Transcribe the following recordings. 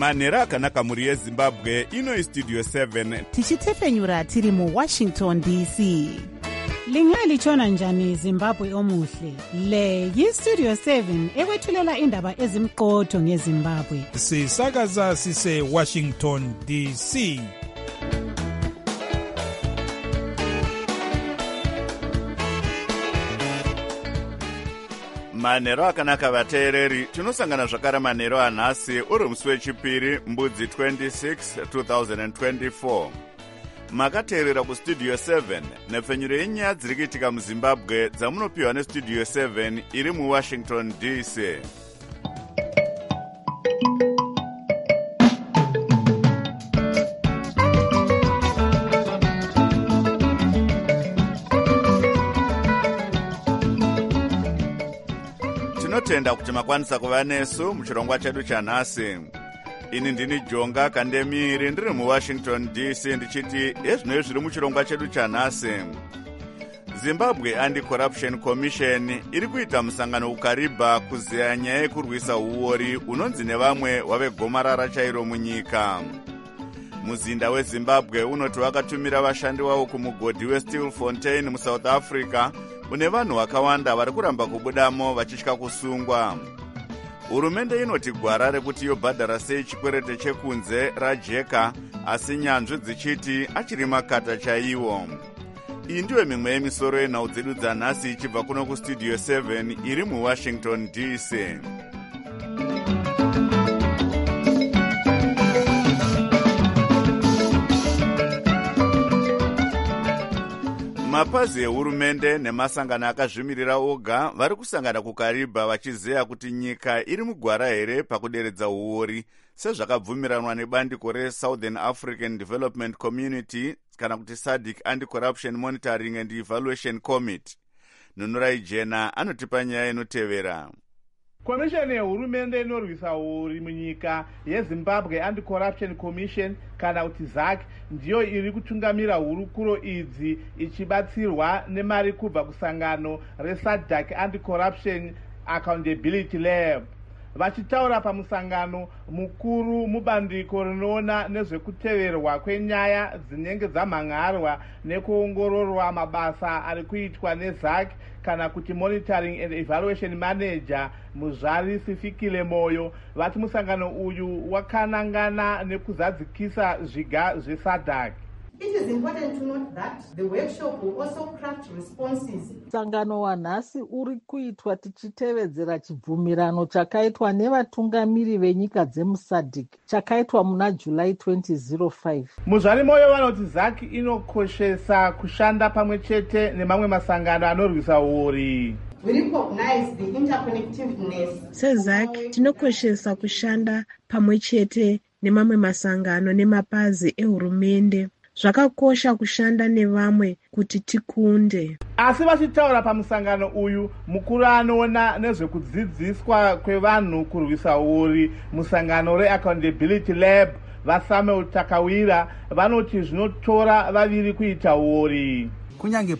manhero akanaka mhuri yezimbabwe. Ino Studio 7 tichitefenyura tiri muWashington DC. Lingalitshona njani Zimbabwe omuhle? Le yiStudio 7 ekwethulela indaba ezimqotho ngeZimbabwe. Sisakaza sise Washington DC. manhero akanaka vateereri, tinosangana zvakare manhero anhasi uri musi wechipiri mbudzi 26 2024. Makateerera kuStudio 7 nepfenyuro yenyaya dziri kuitika muZimbabwe dzamunopiwa neStudio 7 iri muWashington DC. Tinotenda kuti makwanisa kuva nesu muchirongwa chedu chanhasi. Ini ndini Jonga Kandemiri ndiri muWashington DC ndichiti ezvino zviri muchirongwa chedu chanhasi. Zimbabwe Anti-Corruption Commission iri kuita musangano kuKariba kuziya nyaya yekurwisa uori unonzi nevamwe wave gomarara chairo munyika. Muzinda weZimbabwe unoti wakatumira vashandi wavo kumugodhi weStilfontein muSouth Africa une vanhu vakawanda vari kuramba kubudamo vachitya kusungwa. Hurumende inoti gwara rekuti yobhadhara sei chikwerete chekunze rajeka, asi nyanzvi dzichiti achiri makata chaiwo. Iyi ndiyo mimwe yemisoro yenhau dzedu dzanhasi ichibva kuno kuStudio 7 iri muWashington DC. Mapazi ehurumende nemasangano akazvimirira oga vari kusangana kuKariba vachizeya kuti nyika iri mugwara here pakuderedza uori sezvakabvumiranwa nebandiko reSouthern African Development Community kana kuti SADC Anti-Corruption Monitoring and Evaluation Committee. Nunurai Jena anotipa nyaya inotevera. Komisheni yehurumende inorwisa uori munyika yeZimbabwe Anti-Corruption Commission kana kuti ZAC ndiyo iri kutungamira hurukuro idzi ichibatsirwa nemari kubva kusangano reSADC Anti-Corruption Accountability Lab. Vachitaura pamusangano mukuru mubandiko rinoona nezvekuteverwa kwenyaya dzinenge dzamhanharwa nekuongororwa mabasa ari kuitwa neZAC kana kuti Monitoring and Evaluation Manager Muzvari Sifikile Moyo vati musangano uyu wakanangana nekuzadzikisa zviga zveSADC. It is important to note that the workshop will also craft responses. Sangano wanhasi uri kuitwa tichitevedzera chibvumirano chakaitwa nevatungamiri venyika dzemuSADC chakaitwa muna July 2005. Muzvari Moyo vanoti ZAC inokoshesa kushanda pamwe chete nemamwe masangano anorwisa uori. We recognize the interconnectiveness. SADC tinokoshesa kushanda pamwe chete nemamwe masangano nemapazi ehurumende. Zvakakosha kushanda nevamwe kuti tikunde. Asi vachitaura pamusangano uyu mukuru anoona nezvekudzidziswa kwevanhu kurwisa uori musangano reAccountability Lab vaSamuel Takawira vanoti zvinotora vaviri kuita uori. Kunyange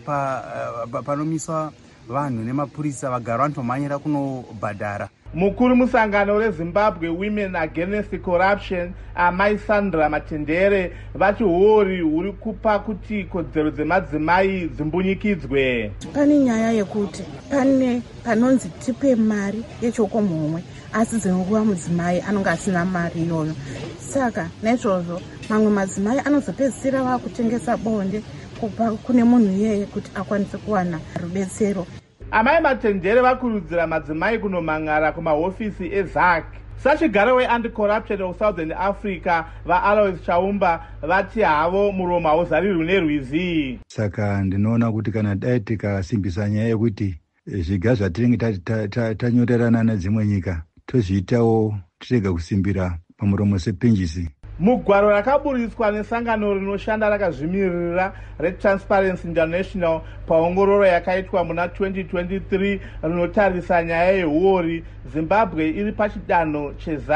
panomiswa vanhu nemapurisa vagara vanotomhanyira kunobhadhara. Mukuru musangano reZimbabwe Women Against Corruption Amai Sandra Matendere vati uori huri kupa kuti kodzero dzemadzimai dzimbunyikidzwe. Pane nyaya yekuti pane panonzi tipe mari yechokomhomwe asi dzenguva mudzimai anonga asina mari iyoyo. Saka naizvozvo mamwe madzimai anozopedzisira vakutengesa bonde kubva kune munhu iyeye kuti akwanise kuwana rubetsero. Amai Matendere vakurudzira madzimai kunomhan'ara kumahofisi eZAC. Sachigaro weAnti-Corruption of Southern Africa vaAlois Chaumba vati havo muromo hauzarirwi nerwizi. Saka ndinoona kuti kana dai tikasimbisa nyaya yekuti zviga zvatinenge tanyorerana nedzimwe nyika tozviitawo tirega kusimbira pamuromo sepinjisi. Mugwaro rakaburiswa nesangano rinoshanda rakazvimirira reTransparency International paongororo yakaitwa muna 2023 rinotarisa nyaya yehuori, Zimbabwe iri pachidanho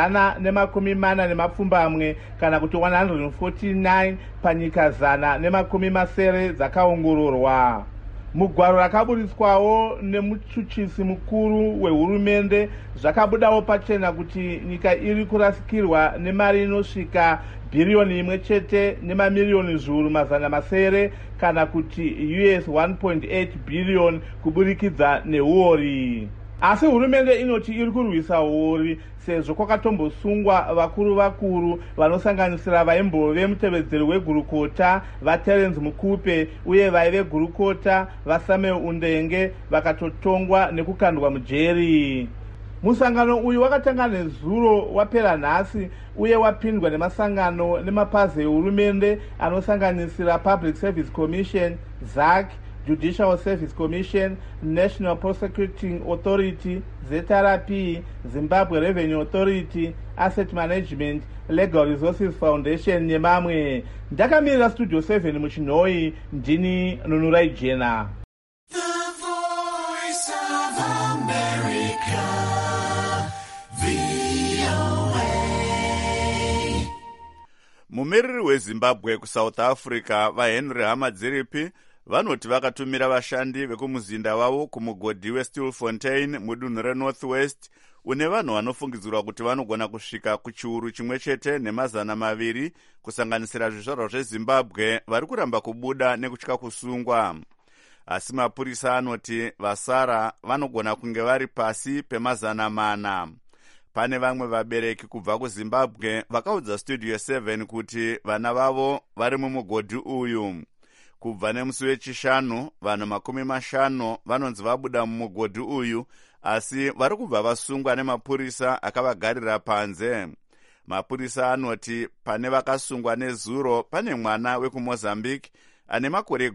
che140 kana kuti 149 panyika 100 dzakaongororwa. mugwaro rakaburiswawo nemuchuchisi mukuru wehurumende zvakabudawo pachena kuti nyika iri kurasikirwa nemari inosvika bhiriyoni 1 nemamiliyoni zviuru mazana masere kana kuti US 1.8 billion kuburikidza neuori. Asi hurumende inoti iri kurwisa uori sezvo kwakatombosungwa vakuru vanosanganisira vaimbove mutevedzeri wegurukota vaTerence Mukupe uye vaive gurukota vaSamuel Undenge vakatotongwa nekukandwa mujeri. Musangano uyu wakatanga nezuro wapera nhasi uye wapindwa nemasangano nemapazi ehurumende anosanganisira Public Service Commission, ZAC, Judicial Service Commission, National Prosecuting Authority, ZRP, Zimbabwe Revenue Authority, Asset Management, Legal Resources Foundation nemamwe. Ndakamirira Studio 7 muchinhoi, ndini Nunurai Jena. Mumiriri weZimbabwe kuSouth Africa vaHenry Hamadziripi vanoti vakatumira vashandi vekumuzinda wavo kumugodhi weStilfontein mudunhu reNorthwest une vanhu vanofungidzirwa kuti vanogona kusvika kuchiuru chimwe chete nemazana maviri kusanganisira zvizvarwa zveZimbabwe vari kuramba kubuda nekutya kusungwa. Asi mapurisa anoti vasara vanogona kunge vari pasi pemazana mana. Pane vamwe vabereki kubva kuZimbabwe vakaudza Studio 7 kuti vana vavo vari mumugodhi uyu. Kubva nemusi wechishanu, vanhu 50 vanonzi vabuda mumugodhi uyu, asi vari kubva vasungwa nemapurisa akavagarira panze. Mapurisa anoti pane vakasungwa nezuro pane mwana wekuMozambique ane makore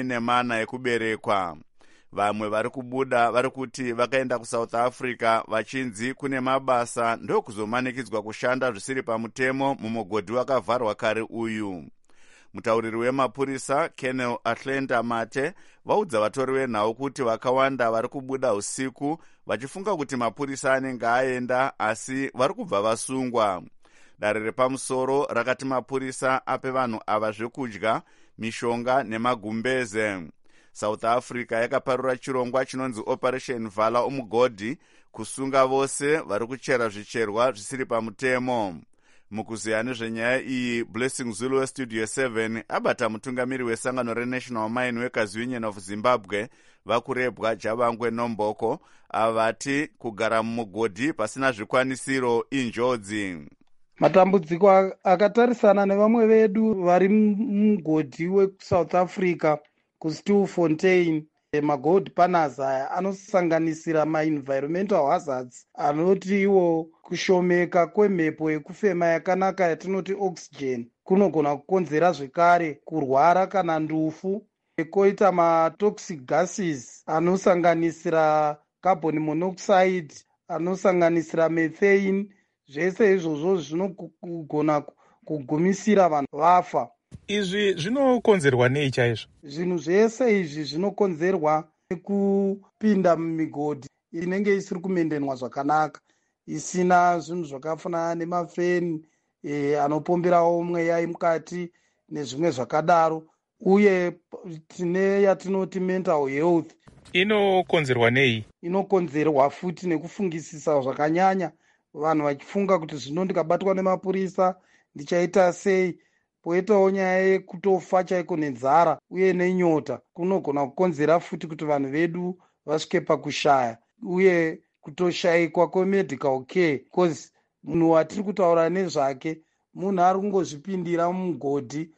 14 ekuberekwa. Vamwe vari kubuda vari kuti vakaenda kuSouth Africa vachinzi kune mabasa ndokuzomanikidzwa kushanda zvisiri pamutemo mumugodhi wakavharwa kare uyu. Mutauriri wemapurisa Colonel Atlanta Mate vaudza vatori venhau kuti vakawanda vari kubuda usiku vachifunga kuti mapurisa anenge aenda asi vari kubva vasungwa. Dare repamusoro rakati mapurisa ape vanhu ava zvekudya, mishonga nemagumbeze. South Africa yakaparura chirongwa chinonzi Operation Vala Umugodhi kusunga vose vari kuchera zvicherwa zvisiri pamutemo. Mukuziya nezvenyaya iyi, Blessing Zulu weStudio 7 abata mutungamiri wesangano reNational Mine Workers Union of Zimbabwe vakurebwa Jabangwe Nomboko avati kugara mumugodhi pasina zvikwanisiro injodzi. Matambudziko akatarisana nevamwe vedu vari mumugodhi weSouth Africa kuStilfontein magold panels aya anosanganisira ma-environmental hazards anoti iwo kushomeka kwemhepo yekufema yakanaka yatinoti oxygen kunogona kukonzera zvekare kurwara kana ndufu. Koita ma-toxic gases anosanganisira carbon monoxide, anosanganisira methane. Zvese izvozvo zvinogona kugumisira vanhu vafa. Izvi zvinokonzerwa nei chaizvo? Zvinhu zvese izvi zvinokonzerwa nekupinda mumigodhi inenge isiri kumendenwa zvakanaka, isina zvinhu zvakafanana nemafeni anopomberawo mweya mukati nezvimwe zvakadaro, uye tine yatinoti mental health. Inokonzerwa nei? Inokonzerwa futi nekufungisisa zvakanyanya, vanhu vachifunga kuti zvino ndikabatwa nemapurisa ndichaita sei. Poitawo nyaya yekutofa chaiko nenzara uye nenyota kunogona kukonzera futi kuti vanhu vedu vasvike pakushaya uye kutoshayikwa kwemedical care, because munhu watiri kutaura nezvake munhu ari kungozvipindira mumugodhi,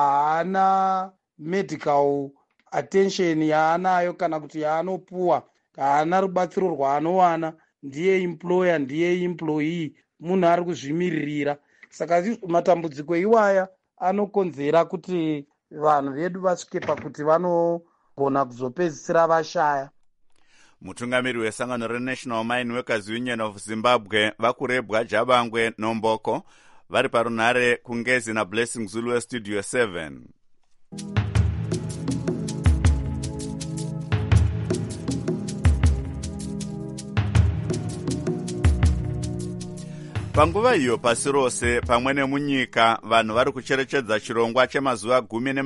haana medical attention yaanayo kana kuti yaanopuwa, haana rubatsiro rwaanowana, ndiye employer ndiye employee, munhu ari kuzvimiririra. Saka matambudziko iwaya anokonzera kuti vanhu vedu vasvike pakuti vanogona kuzopedzisira vashaya. Mutungamiri wesangano reNational Mine Workers Union of Zimbabwe vakurebwa Jabangwe Nomboko vari parunhare kungezi naBlessing Zulu weStudio 7. Panguva iyo pasi rose pamwe nemunyika vanhu vari kucherechedza chirongwa chemazuva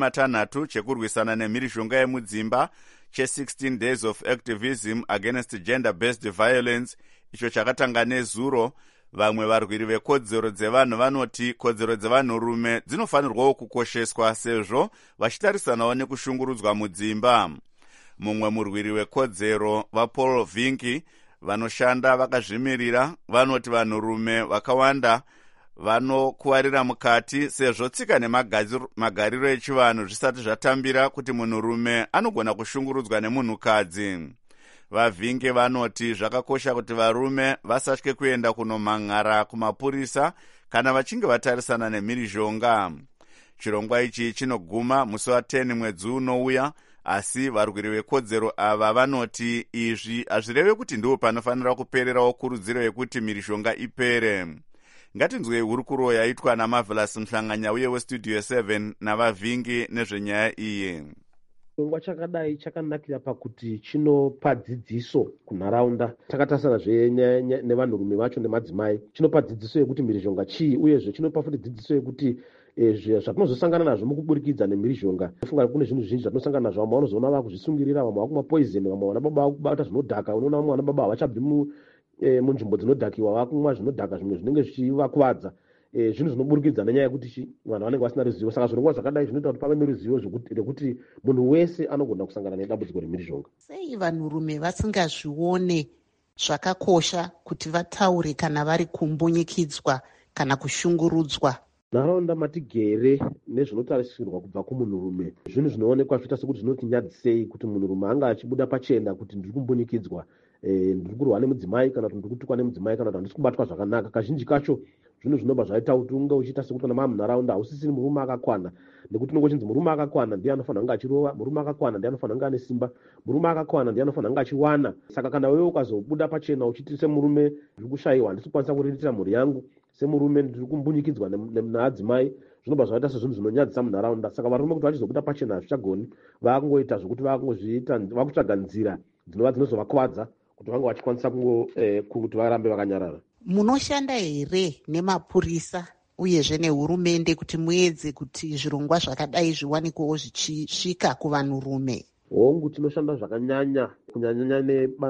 16 chekurwisana nemhirizhonga yemudzimba che16 days of activism against gender-based violence, icho chakatanga nezuro. Vamwe varwiri vekodzero dzevanhu vanoti kodzero dzevanhurume dzinofanirwawo kukosheswa sezvo vachitarisanawo nekushungurudzwa mudzimba. Mumwe murwiri wekodzero vaPaul Vinki vanoshanda vakazvimirira vanoti vanhurume vakawanda vanokuwarira mukati sezvo tsika nemagariro echivanhu zvisati zvatambira kuti munhurume anogona kushungurudzwa nemunhukadzi. Vavinge vanoti zvakakosha kuti varume vasatye kuenda kunomhan'ara kumapurisa kana vachinge vatarisana nemhirizhonga. Chirongwa ichi chinoguma musi wa10 mwedzi unouya, asi varwiri vekodzero ava vanoti izvi hazvireve kuti ndiwo panofanira kupererawo kurudziro yekuti mhirizhonga ipere. Ngatinzwei hurukuro yaitwa naMarvelous Mhlanganya uye weStudio 7 navavingi nezvenyaya iyi. Chirongwa chakadai chakanakira pakuti chinopa dzidziso kunharaunda. Takatarisana nevanhurume vacho nemadzimai, chinopa dzidziso yekuti mhirizhonga chii, uyezve chinopa futi dzidziso yekuti zvatinozosangana nazvo mukuburikidza nemhirizhonga. Funga kune zvinhu zvinji zvatinosangana nazvo, vamwe vanozoona vakuzvisungirira, vamwe vakumwa poison, vamwe vana baba vakubata zvinodhaka. Unoona vamwe vana baba havachabvi munzvimbo dzinodhakiwa, vakumwa zvinodhaka, zvimwe zvinenge zvichivakuvadza. Zvinhu zvinoburikidza nenyaya yekuti vanhu vanenge vasina ruzivo. Saka zvirongwa zvakadai zvinoita kuti pave neruzivo rwekuti munhu wese anogona kusangana nedambudziko remhirizhonga. Sei vanhurume vasingazvione zvakakosha kuti vataure kana vari kumbunyikidzwa kana kushungurudzwa? Nharaunda matigere nezvinotarisirwa kubva kumunhurume zvinhu zvinoonekwa zviita sekuti zvinotinyadzisei kuti munhurume anga achibuda pachena kuti ndiri kumbunikidzwa, ndiri kurwa nemudzimai kana kuti ndiri kutukwa nemudzimai kana kuti handisi kubatwa zvakanaka. Kazhinji kacho zvinhu zvinobva zvaita kuti unge uchiita sekuti nama munharaunda hausisiri murume akakwana, nekuti unongochinzi murume akakwana ndiye anofanira kunge achirova, murume akakwana ndiye anofanira kunge ane simba, murume akakwana ndiye anofanira kunge achiwana. Saka kana wewe ukazobuda pachena uchiti semurume ndiri kushayiwa, handisi kukwanisa kuriritira mhuri yangu, semurume ndiri kumbunyikidzwa naadzimai, zvinobva zvaita sezvinhu zvinonyadzisa munharaunda. Saka varume kuti vachizobuda pachena hazvichagoni, vakungoita zvokuti vakutsvaga nzira dzinova dzinozovakuvadza kuti vange vachikwanisa kuti varambe vakanyarara. Munoshanda here nemapurisa uyezve nehurumende kuti muedze kuti zvirongwa zvakadai zviwanikwewo zvichisvika kuvanhurume? Hongu, tinoshanda zvakanyanya, kunyanyanya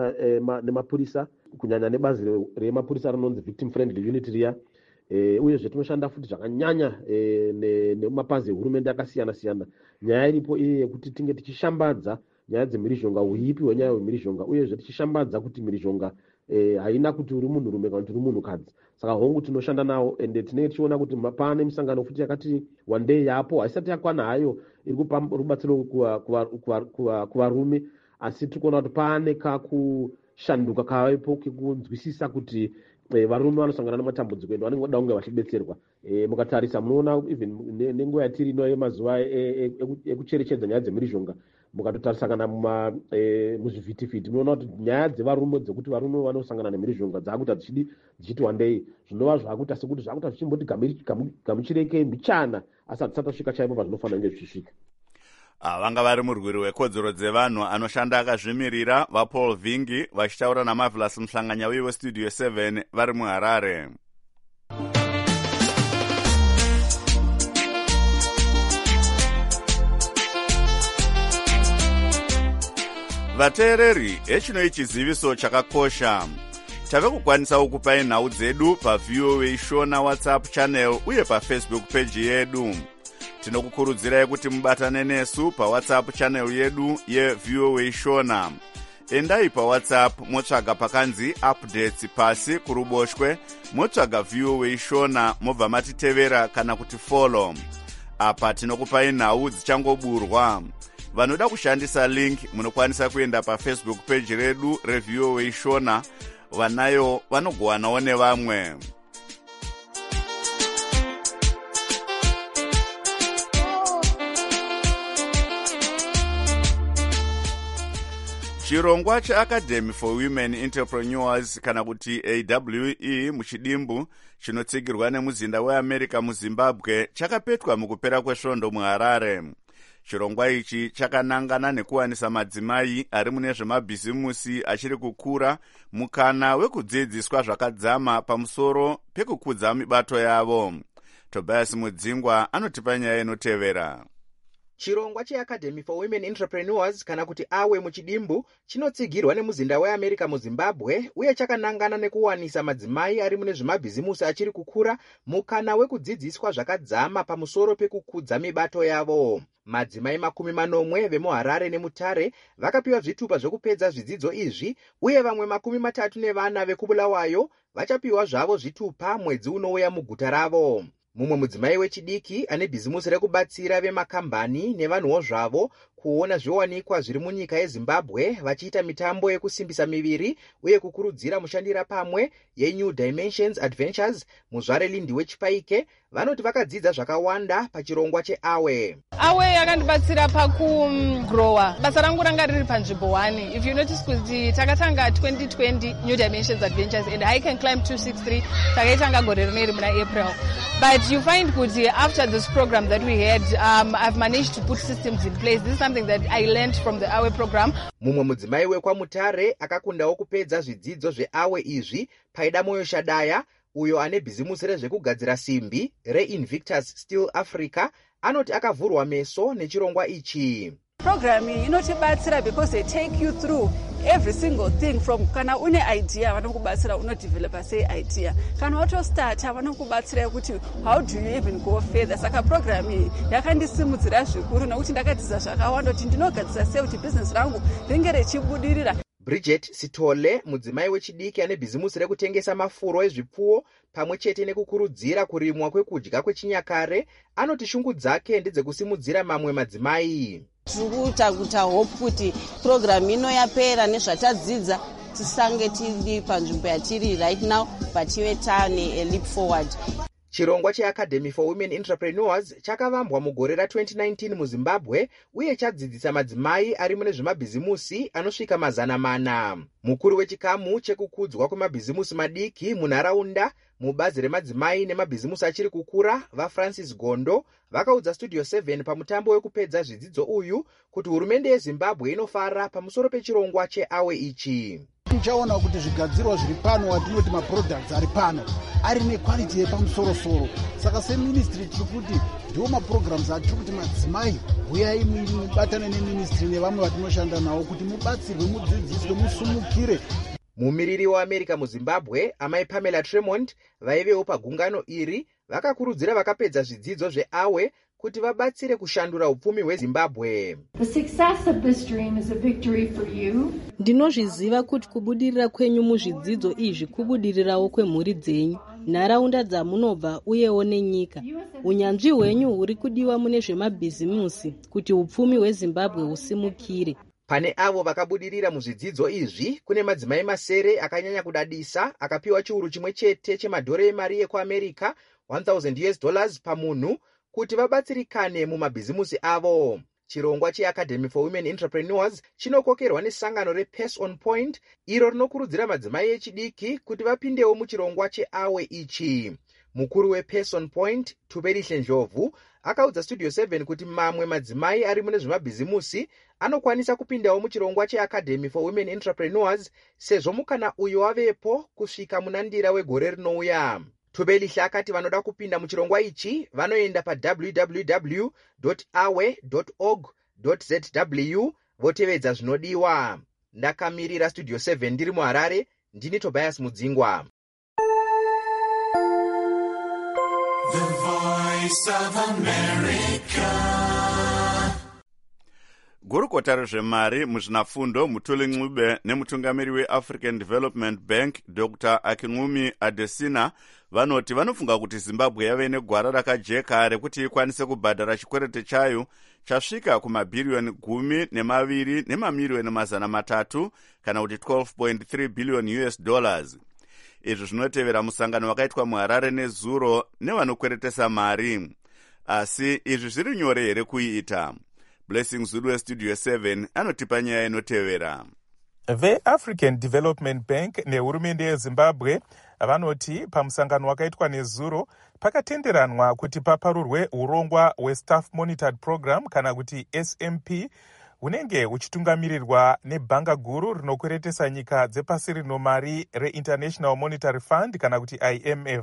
nemapurisa, kunyanya nebazi remapurisa rinonzi Victim Friendly Unit riya. Uyezve tinoshanda futi zvakanyanya nemapazi ehurumende akasiyana-siyana. Nyaya iripo iyi yekuti tinge tichishambadza nyaya dzemhirizhonga, uipi hwenyaya yemhirizhonga, uyezve tichishambadza kuti mhirizhonga haina kuti uri munhurume kana kuti uri munhukadzi. Saka hongu tinoshanda nawo, ende tinenge tichiona kuti pane misangano futi yakati one day yapo, haisati yakwana hayo, iri kupa rubatsiro kuvarume, asi tiri kuona kuti pane kakushanduka kavapo kekunzwisisa kuti varume vanosangana nematambudziko endo vanenge vada kunge vachibetserwa. Mukatarisa munoona even nenguva yatiri ino yemazuva ekucherechedza nyaya dzemhirizhonga, mukatotarisa kana muzvivhitivhiti munoona kuti nyaya dzevarume dzekuti varume vanosangana nemhirizhonga dzakuita dzichiti wandei, zvinova zvakuita sekuti zvakuita zvichimboti gamuchirekei mbichana, asi hatisati tasvika chaipo pazvinofanira kunge zvichisvika. Vanga vari murwiri wekodzero dzevanhu anoshanda akazvimirira vaPaul Vingi vachitaura naMarvelous Mhlanganya uye weStudio 7 vari muHarare. Vateereri, hechino chiziviso chakakosha. Tave kukwanisawo kupai nhau dzedu paVOA Shona WhatsApp channel uye paFacebook page yedu. Tinokukurudzirai kuti mubatane nesu paWhatsApp channel yedu yeVOA Shona. Endai paWhatsApp motsvaga pakanzi updates pasi kuruboshwe, motsvaga VOA Shona mobva matitevera kana kuti follow. Apa tinokupai nhau dzichangoburwa. Vanoda kushandisa link munokwanisa kuenda paFacebook page redu reVOA Shona, vanayo vanogowanawo nevamwe. Chirongwa cheAcademy for Women Entrepreneurs kana kuti AWE muchidimbu chinotsigirwa nemuzinda weAmerica muZimbabwe chakapetwa mukupera kwesvondo muHarare. chirongwa ichi chakanangana nekuwanisa madzimai ari mune zvemabhizimusi achiri kukura mukana wekudzidziswa zvakadzama pamusoro pekukudza mibato yavo. Tobias Mudzingwa anotipa nyaya inotevera. Chirongwa cheAcademy for Women Entrepreneurs kana kuti AWE muchidimbu chinotsigirwa nemuzinda weAmerica muZimbabwe uye chakanangana nekuwanisa madzimai ari mune zvemabhizimusi achiri kukura mukana wekudzidziswa zvakadzama pamusoro pekukudza mibato yavo. Madzimai 40 vemuHarare neMutare vakapiwa zvitupa zvokupedza zvidzidzo izvi uye vamwe 34 vekubulawayo vachapiwa zvavo zvitupa mwedzi unouya muguta ravo. Mumwe mudzimai wechidiki ane bhizimusi rekubatsira vemakambani nevanhuwo zvavo kuona zviwanikwa zviri munyika yeZimbabwe vachiita mitambo yekusimbisa miviri uye kukurudzira mushandira pamwe yeNew Dimensions Adventures muzvare Lindi weChipaike vanoti vakadzidza zvakawanda pachirongwa cheAWE. AWE yakandibatsira pakugrowa. Basa rangu ranga riri panzvimbo 1. If you notice kuti takatanga 2020 New Dimensions Adventures and I Can Climb 263 takaitanga gore rineri muna April. But you find kuti after this program that we had, I've managed to put systems in place. This is something that I learned from the AWE program. Mumwe mudzimai wekwamutare akakundawo kupedza zvidzidzo zveAWE izvi Paida Moyo Shadaya uyo ane bhizimusi rezvekugadzira simbi reInvictus Steel Africa anoti akavhurwa meso nechirongwa ichi. Program inotibatsira because they take you through every single thing from kana une idea vanokubatsira unodevelopa sei idea, kana watostarta vanokubatsira kuti how do you even go further. Saka program iyi yakandisimudzira zvikuru nekuti ndakadzidza zvakawanda kuti ndinogadzira sei kuti business rangu ringe rechibudirira. Bridget Sitole, mudzimai wechidiki ane bhizimusi rekutengesa mafuro ezvipfuwo pamwe chete nekukurudzira kurimwa kwekudya kwechinyakare, anoti shungu dzake ndedzekusimudzira mamwe madzimai. Tirikuita hope kuti program ino yapera nezvatadzidza tisange tiri panzvimbo yatiri right now but tive tane a leap forward. Chirongwa cheAcademy for Women Entrepreneurs chakavambwa mugore ra2019 muZimbabwe uye chadzidzisa madzimai ari mune zvemabhizimusi anosvika 400. Mukuru wechikamu chekukudzwa kwemabhizimusi madiki munharaunda mubazi remadzimai nemabhizimusi achiri kukura vaFrancis Gondo vakaudza Studio 7 pamutambo wekupedza zvidzidzo uyu kuti hurumende yeZimbabwe inofara pamusoro pechirongwa cheAWE ichi. Tichaona kuti zvigadzirwa zviri pano watinoti maproducts ari pano ari nequality yepamusoro-soro. Saka seministry tiri kuti ndiwo maprograms atiri kuti madzimai uyai mubatane neministry nevamwe vatinoshanda navo kuti mubatsirwe, mudzidziswe, musumukire. Mumiriri weAmerica muZimbabwe amai Pamela Tremont vaivewo pagungano iri vakakurudzira vakapedza zvidzidzo zveAWE kuti vabatsire kushandura upfumi hweZimbabwe. The success of this dream is a victory for you. Ndinozviziva kuti kubudirira kwenyu muzvidzidzo izvi kubudirirawo kwemhuri dzenyu, nharaunda dzamunobva uyewo nenyika. Unyanzvi hwenyu huri kudiwa mune zvemabhizimusi kuti upfumi hweZimbabwe husimukire. Pane avo vakabudirira muzvidzidzo izvi kune madzimai masere akanyanya kudadisa akapiwa chiuru chimwe chete chemadhora emari yekuAmerica $1,000 pamunhu kuti vabatsirikane mumabhizimusi avo. Chirongwa cheAcademy for Women Entrepreneurs chinokokerwa nesangano rePace on Point iro rinokurudzira madzimai echidiki kuti vapindewo muchirongwa cheAWE ichi. Mukuru wePace on Point Tuperihle Ndlovu akaudza Studio 7 kuti mamwe madzimai ari mune zvemabhizimusi anokwanisa kupindawo muchirongwa cheAcademy for Women Entrepreneurs sezvo mukana uyu wavepo kusvika munandira wegore rinouya. Tubelihle akati vanoda kupinda muchirongwa ichi vanoenda www.awe.org.zw votevedza zvinodiwa. Ndakamirira Studio 7 ndiri muHarare, ndini Tobias Mudzingwa. The Voice of America. Gurukota rezvemari muzvinafundo Mutuli Ncube nemutungamiri weAfrican Development Bank Dr. Akinwumi Adesina vanoti vanofunga kuti Zimbabwe yave negwara rakajeka rekuti ikwanise kubhadhara chikwereti chayo chasvika kumabhiriyoni 12 nemamiliyoni 300 kana kuti $12.3 billion. Izvi zvinotevera musangano wakaitwa muHarare nezuro nevanokweretesa mari. Asi izvi zviri nyore here kuiita? Blessing Zulu weStudio 7 anotipa nyaya inotevera. VeAfrican Development Bank nehurumende yeZimbabwe vanoti pamusangano wakaitwa nezuro pakatenderanwa kuti paparurwe urongwa hwestaff monitored program kana kuti SMP hunenge huchitungamirirwa nebhanga guru rinokweretesa nyika dzepasi rino mari reInternational Monetary Fund kana kuti IMF.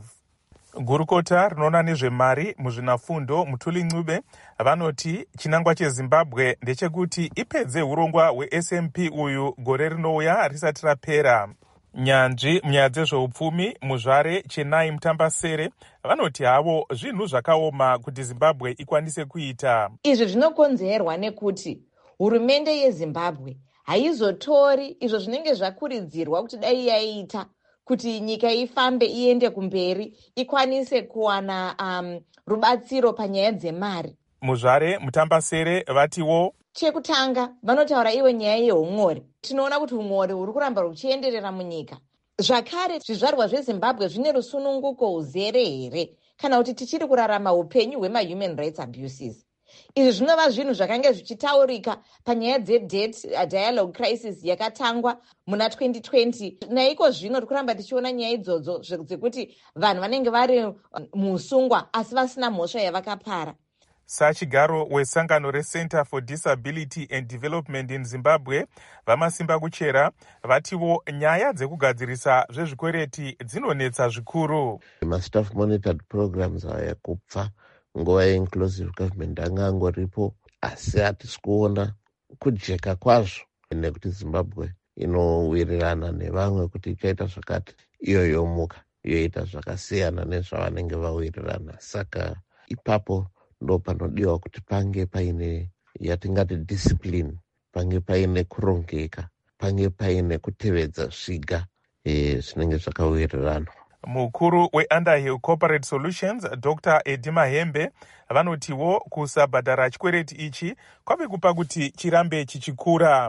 Gurukota rinoona nezvemari muzvinafundo Mutuli Ncube vanoti chinangwa cheZimbabwe ndechekuti ipedze urongwa hweSMP uyu gore rinouya risati rapera. Nyanzvi munyaya dzezveupfumi muzvare Chenai Mutambasere vanoti havo zvinhu zvakaoma kuti Zimbabwe ikwanise kuita. Izvi zvinokonzerwa nekuti hurumende yeZimbabwe haizotori izvo zvinenge zvakuridzirwa kuti dai yaiita kuti nyika ifambe iende kumberi ikwanise kuwana rubatsiro panyaya dzemari. Muzvare Mutambasere vatiwo chekutanga vanotaura iwe nyaya yeumwori. Tinoona kuti umwori huri kuramba ruchienderera munyika. Zvakare zvizvarwa zveZimbabwe zvine rusununguko uzere here kana kuti tichiri kurarama upenyu hwema-human rights abuses. Izvi zvinova zvinhu zvakanga zvichitaurika panyaya dzedebt dialogue crisis yakatangwa muna 2020. Naiko zvino tikuramba tichiona nyaya idzodzo dzekuti vanhu vanenge vari muusungwa asi vasina mhosva yavakapara. Sachigaro wesangano reCenter for Disability and Development in Zimbabwe vamasimba kuchera vatiwo nyaya dzekugadzirisa zvezvikwereti dzinonetsa zvikuru. Mastaff monitored programs aya kupfa nguva yeinclusive government anga angoripo asi hatisi kuona kujeka kwazvo nekuti Zimbabwe inowirirana nevamwe kuti ichaita zvakati iyo yomuka yoita zvakasiyana nezvavanenge vawirirana. Saka ipapo ndo panodiwa kuti pange paine yatingati discipline, pange paine kurongeka, pange paine kutevedza zviga zvinenge zvakawirirana. Mukuru weUnderhill Corporate Solutions Dr. Eddie Mahembe vanotiwo kusabhadhara chikwereti ichi kwave kupa kuti chirambe chichikura.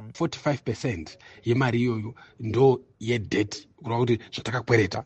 45% yemari iyoyo ndo yedebt kureva kuti zvatakakwereta.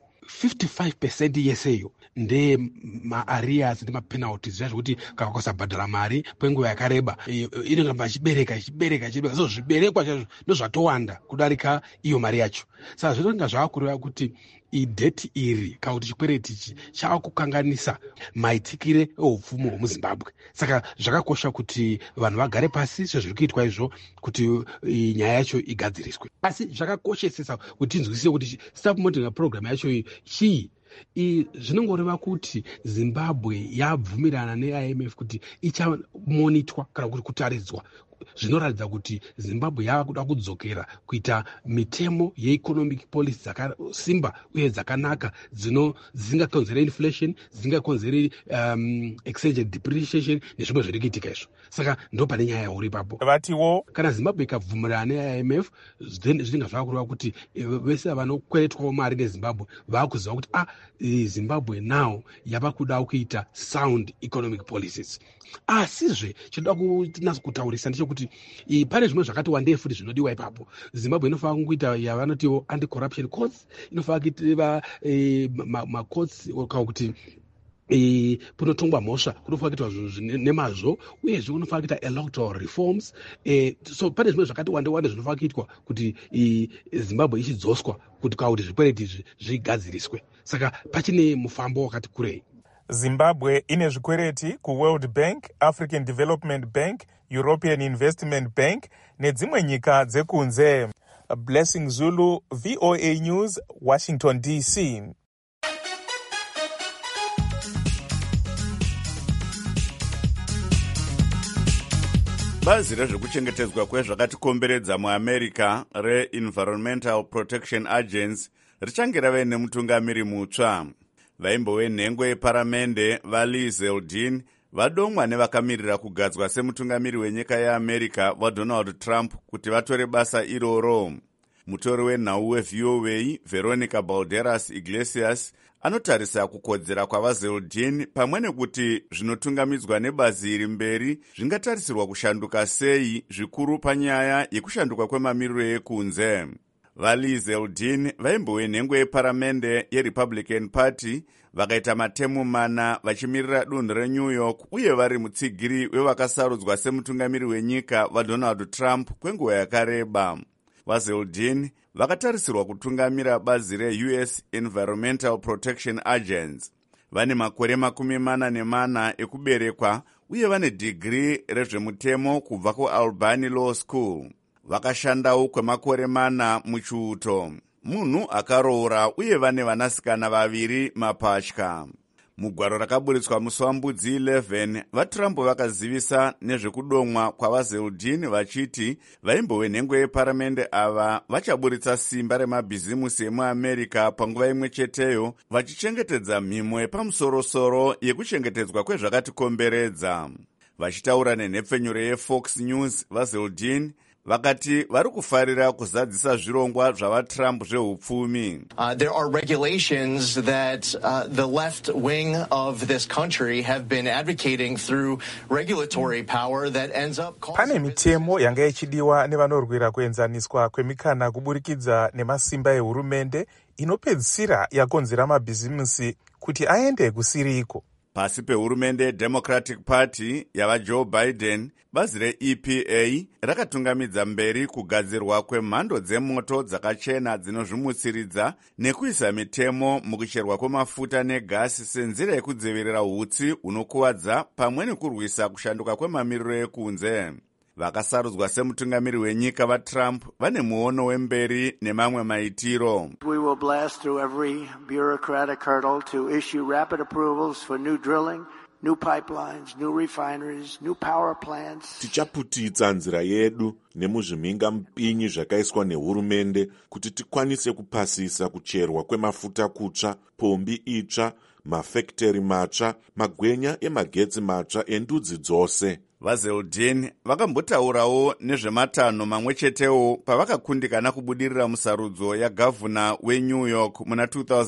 55% yeseyo nde maarias nemapenalties zvazvokuti kana kusabhadhara mari kwenguva yakareba inongamba ichibereka so zviberekwa zvazvo ndozvatowanda kudarika iyo mari yacho. Saka zvinonga zvavakureva kuti ideti iri kana kuti chikwereti ichi chavakukanganisa maitikire eupfumi hwemuZimbabwe. Saka zvakakosha kuti vanhu vagare pasi sezviri kuitwa izvo kuti nyaya yacho igadziriswe. Asi zvakakoshesesa kuti tinzwisise kuti staff monitoring program yacho chii. Zvinongoreva kuti Zimbabwe yabvumirana neIMF kuti ichamonitwa kana kuti kutaridzwa. Zvinoratidza kuti Zimbabwe yakuda kudzokera kuita mitemo yeeconomic policy dzakasimba uye dzakanaka dzisingakonzere inflation, dzisingakonzere exchange depreciation nezvimwe zviri kuitika izvo. Saka ndo pane nyaya yauri ipapo. Vatiwo kana Zimbabwe ikabvumirana neIMF zvinenge zvavakureva kuti vese vanokweretwawo mari neZimbabwe vakuziva kuti Zimbabwe now yava kuda kuita sound economic policies. Asizve chinoda kunasa kutaurisa ndechekuti pane zvimwe zvakati wandei futi zvinodiwa ipapo. Zimbabwe inofanira kuita yavanotiwo anti-corruption courts, inofanira kuita macourts kana kuti punotongwa mhosva kunofanira kuitwa nemazvo uyezve kunofanira kuita electoral reforms. So pane zvimwe zvakati wande zvinofanira kuitwa kuti Zimbabwe ichidzoswa kuti kana kuti zvikwereti izvi zvigadziriswe. Saka pachine mufambo wakati kurei. Zimbabwe ine zvikwereti kuWorld Bank, African Development Bank, European Investment Bank nedzimwe nyika dzekunze. Blessing Zulu, VOA News, Washington DC. Bazi rezvekuchengetedzwa kwezvakatikomberedza muAmerica reEnvironmental Protection Agency richange rave nemutungamiri mutsva. Vaimbo venhengo yeparamende vaLiz Zeldin vadomwa nevakamirira kugadzwa semutungamiri wenyika yeAmerica vaDonald Trump kuti vatore basa iroro. Mutori wenhau weVOA Veronica Balderas Iglesias anotarisa kukodzera kwavaZeldin pamwe nekuti zvinotungamidzwa nebazi iri mberi zvingatarisirwa kushanduka sei zvikuru panyaya yekushanduka kwemamiriro ekunze. VaLiz Zeldin vaimbo wenhengo yeparamende yeRepublican Party vakaita matemu 4 vachimirira dunhu reNew York uye vari mutsigiri wevakasarudzwa semutungamiri wenyika vaDonald Trump kwenguva yakareba. vazeldin vakatarisirwa kutungamira bazi reUS Environmental Protection Agency. Vane makore 44 ekuberekwa uye vane digiri rezvemutemo kubva kuAlbany Law School. Vakashandawo kwemakore 4 muchiuto. Munhu akaroora uye vane vanasikana 2 mapatya. Mugwaro rakaburitswa musi waMbudzi 11, vaTrump vakazivisa nezvekudomwa kwavazeldin vachiti vaimbowenhengo yeparamende ava vachaburitsa simba remabhizimusi emuAmerica panguva imwe cheteyo, vachichengetedza mhimo yepamusorosoro yekuchengetedzwa kwezvakatikomberedza. Vachitaura nenhepfenyuro yeFox News, vazeldin vakati vari kufarira kuzadzisa zvirongwa zvavaTrump zveupfumi. There are regulations that the left wing of this country have been advocating through regulatory power that ends up causing... Pane mitemo yanga ichidiwa nevanorwira kuenzaniswa kwemikana kuburikidza nemasimba ehurumende inopedzisira yakonzera mabhizimusi kuti aende kusiriko. Pasi pehurumende Democratic Party yavaJoe Biden, bazi reEPA rakatungamidza mberi kugadzirwa kwemhando dzemoto dzakachena dzinozvimutsiridza nekuisa mitemo mukucherwa kwemafuta negasi senzira yekudzivirira hutsi hunokuwadza pamwe nekurwisa kushanduka kwemamiriro ekunze. Vakasarudzwa semutungamiri wenyika vaTrump vane muono wemberi nemamwe maitiro. We will blast through every bureaucratic hurdle to issue rapid approvals for new drilling, new pipelines, new refineries, new power plants. Tichaputitsa nzira yedu nemuzvimhinga mupinyi zvakaiswa nehurumende kuti tikwanise kupasisa kucherwa kwemafuta kutsva, pombi itsva, mafekiteri matsva, magwenya emagetsi matsva endudzi dzose. VaZeldin vakambotaurawo nezvematanho mamwe chetewo pavakakundikana kubudirira musarudzo yagavhuna weNew York muna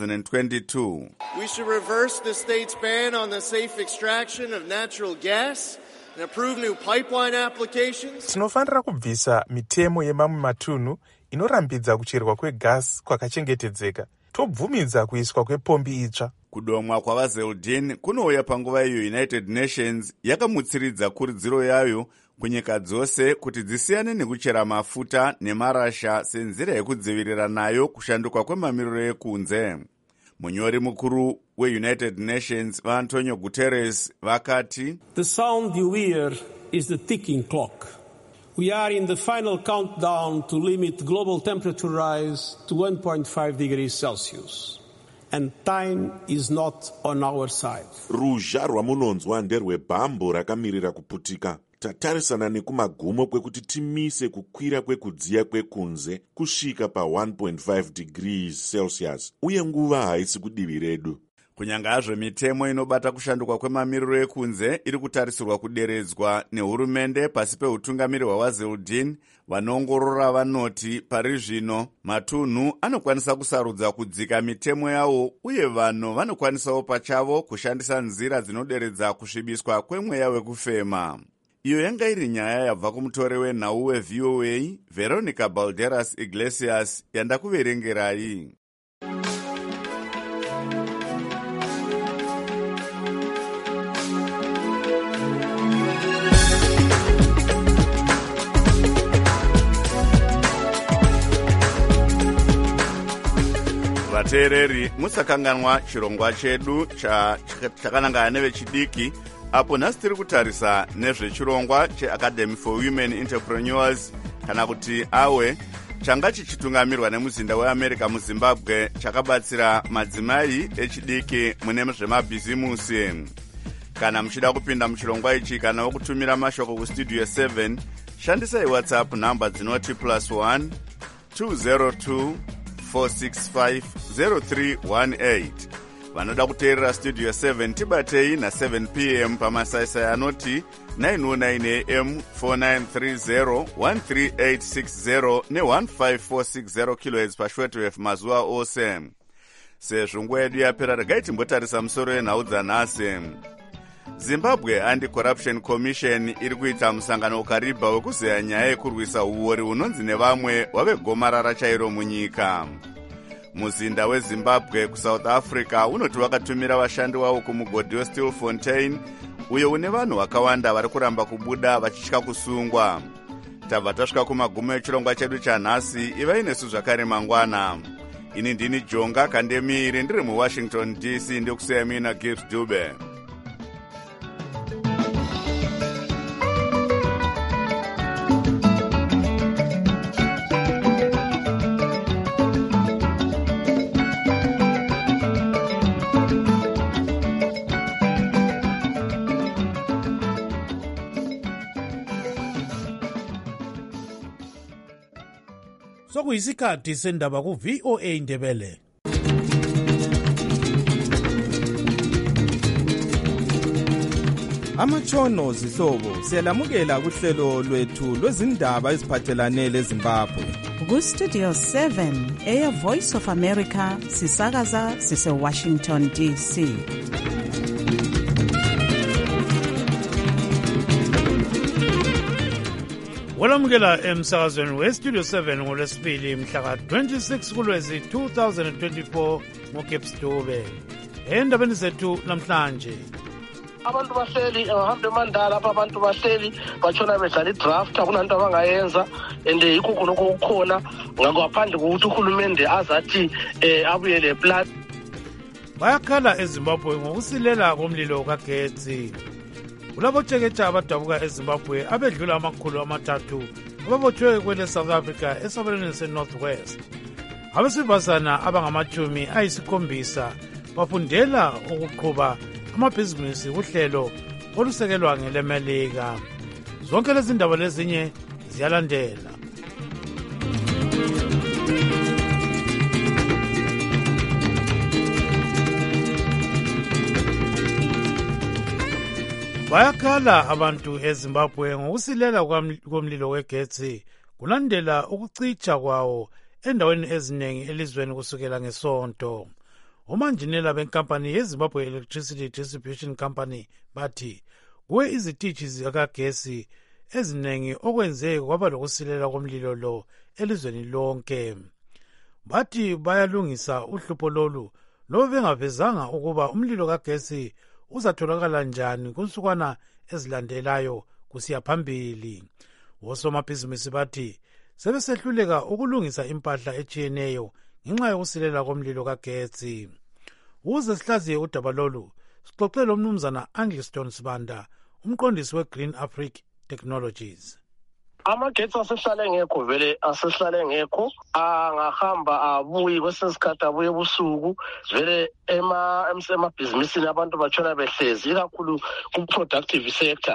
2022. We should reverse the state's ban on the safe extraction of natural gas and approve new pipeline applications. Tinofanira kubvisa mitemo yemamwe matunhu inorambidza kucherwa kwegasi kwakachengetedzeka. Tobvumidza kuiswa kwepombi itsva. Kudomwa kwavaZeldin kunouya panguva iyo United Nations yakamutsiridza kuridziro yayo kunyika dzose kuti dzisiyane nekuchera mafuta nemarasha senzira yekudzivirira nayo kushanduka kwemamiriro ekunze. Munyori mukuru weUnited Nations vaAntonio Guterres vakati, The sound you hear is the ticking clock. We are in the final countdown to limit global temperature rise to 1.5 degrees Celsius. And time is not on our side. Ruzha rwamunonzwa nderwebhambo rakamirira kuputika. Tatarisana nekumagumo kwekuti timise kukwira kwekudziya kwekunze kusvika pa 1.5 degrees Celsius. Uye nguva haisi kudivi redu. Kunyanga hazvo mitemo inobata kushanduka kwemamiriro ekunze iri kutarisirwa kuderedzwa nehurumende pasi peutungamiri hwavaZeldin, vanoongorora vanoti pari zvino matunhu anokwanisa kusarudza kudzika mitemo yawo uye vanhu vanokwanisawo pachavo kushandisa nzira dzinoderedza kusvibiswa kwemweya wekufema. Iyo yanga iri nyaya yabva kumutore wenhau weVOA Veronica Balderas Iglesias yandakuverengerai. Vateereri, musakanganwa chirongwa chedu chakanangana nevechidiki, apo nhasi tiri kutarisa nezvechirongwa cheAcademy for Women Entrepreneurs, kana kuti AWE, changa chichitungamirwa nemuzinda weAmerica muZimbabwe, chakabatsira madzimai echidiki mune zvemabhizimusi. Kana muchida kupinda muchirongwa ichi kana wokutumira mashoko kustudio 7, shandisai WhatsApp namba dzinoti +1 202 4650318. Vanoda kuteerera studio 7 tibatei na7 p.m. pamasaisai anoti 909 am 4930 13860 ne15460 kHz pashortwave mazuva ose. Sezvo nguva yedu yapera, regai timbotarisa musoro wenhau dzanhasi. Zimbabwe Anti-Corruption Commission iri kuita musangano ukaribha wekuzeya nyaya yekurwisa uori hunonzi nevamwe wavegomarara chairo munyika. Muzinda weZimbabwe kuSouth Africa unoti wakatumira vashandi wavo kumugodhi weStilfontein, uyo une vanhu vakawanda vari kuramba kubuda vachitya kusungwa. tabva tasvika kumagumo echirongwa chedu chanhasi. ivai nesu zvakare mangwana. Ini ndini Jonga Kandemiri, ndiri muWashington DC, ndokusiyami naGibbs Dube. Sokuyisikhathi sendaba ku-VOA Ndebele. Amatshono zihlobo siyalamukela kuhlelo lwethu lwezindaba eziphathelane leZimbabwe. Ku-Studio 7 Air Voice of America sisakaza sise-Washington DC. Walamukela emsakazweni we-Studio 7 ngolwesibili mhla ka-26 kuLwezi 2024 ngoGibbs Dube. Endabeni zethu namhlanje, abantu bahleli ngahambe emandala apha, abantu bahleli batshona bedlala idraft, akunanto abangayenza, and yikho khonokho kukhona ngaphandle kokuthi uhulumende azathi abuyele plan. bayakhala eZimbabwe ngokusilela komlilo kagetsi. Kulabotsheketsha abadabuka eZimbabwe abedlula amakhulu ababotshwe kwele South Africa esabelweni se-Northwest. Abesifazana abangama-7 bafundela ukuqhuba amabhizinisi kuhlelo olusekelwa ngelemelika. Zonke lezi ndaba lezinye ziyalandela. Bayakhala abantu eZimbabwe ngokusilela komlilo wegetsi kulandela ukucitsha kwawo endaweni eziningi elizweni kusukela ngesonto. Omanjinela benkampani yeZimbabwe Electricity Distribution Company bathi kuwe izitishi zikagesi eziningi okwenze kwaba lokusilela komlilo lo elizweni lonke. Bathi bayalungisa uhlupho lolu loba bengavezanga ukuba umlilo kagesi uzatholakala njani kunsukwana ezilandelayo kusiya phambili. Osomabhizinisi bathi sebesehluleka ukulungisa impahla etshiyeneyo ngenxa yokusilela komlilo kagetsi. Uze sihlaziye udaba lolu, sixoxele umnumzana Angliston Sibanda, umqondisi weGreen Africa Technologies. Amagetsi asehlale ngekho, vele asehlale ngekho, angahamba abuyi kwesinye isikhathi abuye ebusuku, vele emabhizinisini abantu batshona behlezi, ikakhulu ku-productive sector.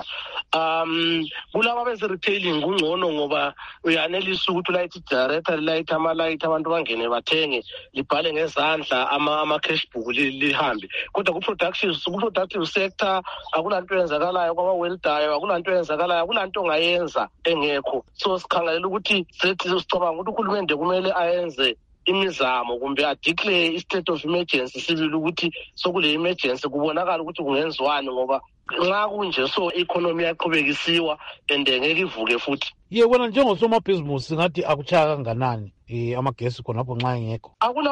Kulaba beze-retailing kungcono ngoba uyanelisa ukuthi ulayithe igenerator, lilayithe amalayithi, abantu bangene bathenge, libhale ngezandla ama-cashbook lihambe. Kodwa ku-productive sector akulanto eyenzakalayo, kwaba-weldayo akulanto eyenzakalayo, akulanto ongayenza engekho. So sikhangelela ukuthi sicabanga ukuthi uhulumende kumele ayenze imizamo kumbe adeclare i-state of emergency, sibili ukuthi sokule emergency kubonakala ukuthi kungenziwani, ngoba nxa kunje so economy yaqhubekisiwa and ngeke ivuke futhi. Yebona njengosomabhizinisi ngathi akuchaya kanganani amagesi khonapho nxa engekho? Akula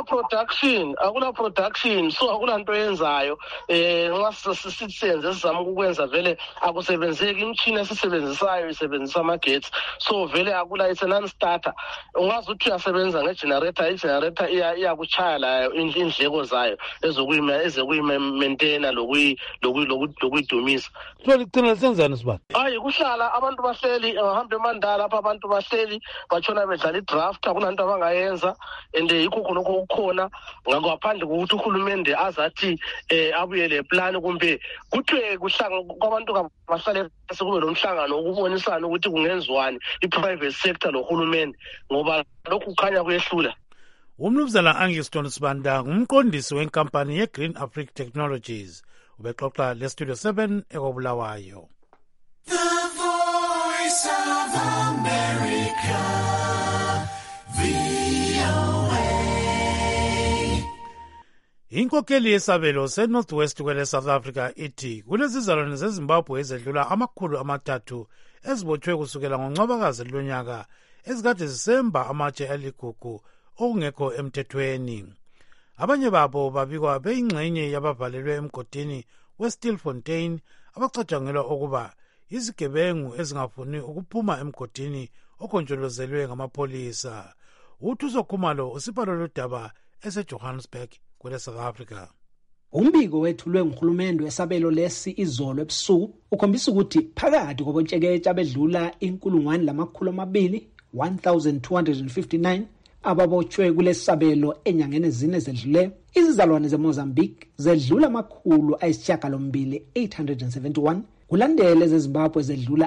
production, so akulanto yenzayo. Nxa sisenze sizama ukwenza vele akusebenzeki, imtshini esisebenzisayo isebenzisa amagetsi, so vele akula, it's a non-starter. Ungazi ukuthi uyasebenza ngegenerator, igenerator iyakuchaya layo indleko zayo ezokuyi-maintaina lokuyidumisa. So ligcina lisenzani Sibanda? Hayi, kuhlala abantu bahleli ngahambe emandala apha, abantu bahleli batshona bedlala idraft, akunanto abangayenza, and yikho khonokho kukhona ngaphandle kokuthi uhulumende azathi abuyele plan, kumbe kuthiwe kwabantu bahlale kube lomhlangano ukubonisana ukuthi kungenziwani i-private sector lohulumende, ngoba lokhu kukhanya kuyehlula. Umnumzana Angliston Sibanda ngumqondisi wenkampani yeGreen Africa Technologies, ubexoxa leStudio 7 ekobulawayo. The Voice of America, VOA. Inkokheli yesabelo se-Northwest kwele South Africa ithi kulezizalwane zeZimbabwe ezedlula 300 ezibotshwe kusukela ngoNcwabakazi lonyaka ezikade zisemba amatshe aligugu okungekho emthethweni. Abanye babo babikwa beyingxenye yabavalelwe emgodini weStilfontein abacatshangelwa ukuba izigebengu ezingafuni ukuphuma emgodini okonjolozelwe ngamapholisa. UThuso Khumalo usipha lolu daba eseJohannesburg kwele South Africa. Umbiko wethulwe nguhulumende wesabelo lesi izolo ebusuku ukhombisa ukuthi phakathi kobotsheketshe abedlula 1259 ababotshwe kulesabelo enyangeni ezine ezedluleyo, izizalwane zeMozambique zedlula 871, kulandele zeZimbabwe zedlula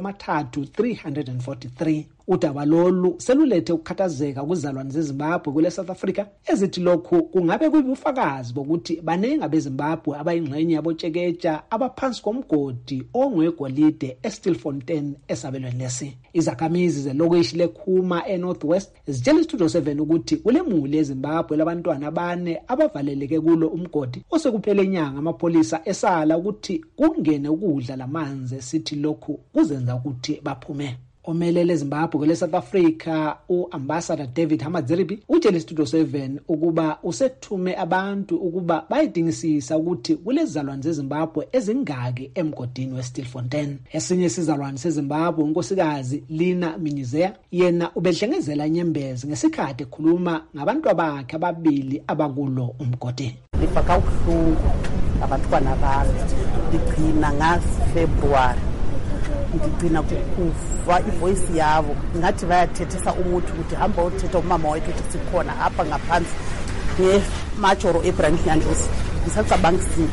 343. Udaba lolu selulethe ukukhathazeka kuzalwane zeZimbabwe kule South Africa ezithi lokhu kungabe kuyibufakazi bokuthi baningi abeZimbabwe abayingxenye yabotsheketsha abaphansi komgodi ongwegolide eStilfontein esabelweni lesi. Izakhamizi zelokishi leKhuma eNorthwest zitshela iStudio 7 ukuthi kulemuli eZimbabwe labantwana abane abavaleleke kulo umgodi osekuphele inyanga amapholisa esala ukuthi kungene ukudla lamanzi sithi lokhu kuzenza ukuthi baphume. Omelele Zimbabwe kule South Africa uAmbassador David Hamadziripi utshele iStudio 7 ukuba usethume abantu ukuba bayidingisisa ukuthi kulezizalwane zeZimbabwe ezingaki emgodini weStilfontein. Esinye isizalwane seZimbabwe unkosikazi Lina Minyizea yena ubehlengezela inyembezi ngesikhathi ekhuluma ngabantu abakhe ababili abakulo umgodi. Lifaka ubuhlungu abantwana bami ligcina ngaFebruary ngigcina kufa ivoice yabo ngathi bayathethisa umuthi ukuthi hamba uthetha umama wethu ukuthi sikhona apha ngaphansi ngeMajoro eBrand Handles ngisacabanga isinto.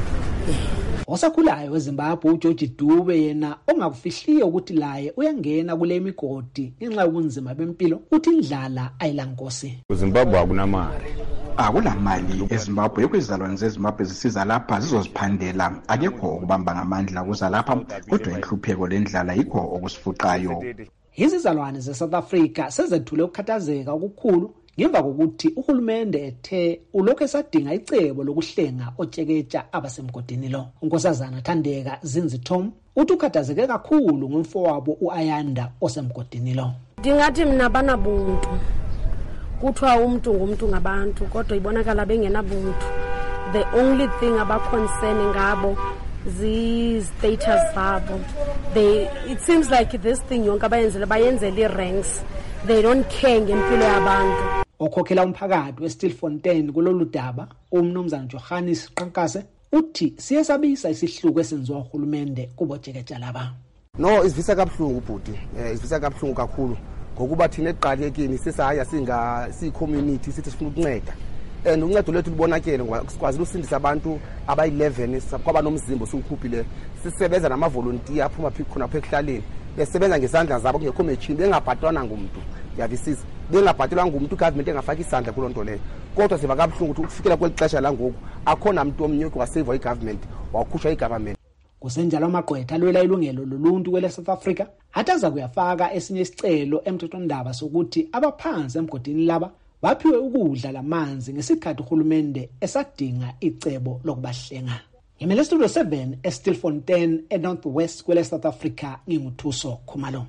Osakhulayo weZimbabwe uGeorge Dube yena ongakufihliyo ukuthi laye uyangena kule migodi ngenxa yokunzima bempilo uthi indlala ayilankosi. UZimbabwe akunamali. Akulamali eZimbabwe kwizalwane zeZimbabwe zisiza lapha zizoziphandela akekho ukubamba ngamandla kuza lapha kodwa inhlupheko lendlala yikho okusifuqayo. Izizalwane zeSouth Africa sezethule ukukhathazeka okukhulu ngemva kokuthi uhulumende ethe ulokhu esadinga icebo lokuhlenga otsheketsha abasemgodini lo. Unkosazana Thandeka Zinzithom uthi ukhathazeke kakhulu ngomfowabo uAyanda osemgodini lo. Ndingathi mina banabuntu kuthiwa umuntu ngumuntu ngabantu kodwa ibonakala bengenabuntu. The only thing abaconcern ngabo zi-status zabo. It seems like this thing yonke bayenzele ranks. They don't care ngempilo yabantu. Okhokhela umphakathi weStilfontein kulolu daba umnumzana Johannes Qankase uthi siyesabisa isihluku esenziwa uhulumende kubotsheketsha laba. No, isivisa kabuhlungu bhuti. Isivisa kabuhlungu kakhulu. Ngokuba thina eqalekeni sisaya si-community sithi sifuna ukunceda and uncedo lethu libonakele ngoba sikwazi ukusindisa abantu abayi-11 kwaba nomzimbo siwukhuphile sisebenza namavolontiya aphuma khona apha ekuhlaleni besebenza ngesandla zabo kungekho machine bengabhatalwa ngumuntu yavisisa bengabhatalwa ngumuntu government engafaka isandla kuloo nto leyo kodwa siva kabuhlungu ukuthi ukufikela kweli xesha langoku akhona muntu omnye waseva igovernment wakhusha igovernment. Kusenjalo amagqwetha alwela ilungelo loluntu kwele South Africa ataza kuyafaka esinye isicelo emthethwandaba sokuthi abaphansi emgodini laba baphiwe ukudla lamanzi ngesikhathi uhulumende esadinga icebo lokubahlenga. Yimele Studio 7 eStilfontein eNorthwest kwele South Africa nginguthuso Khumalo.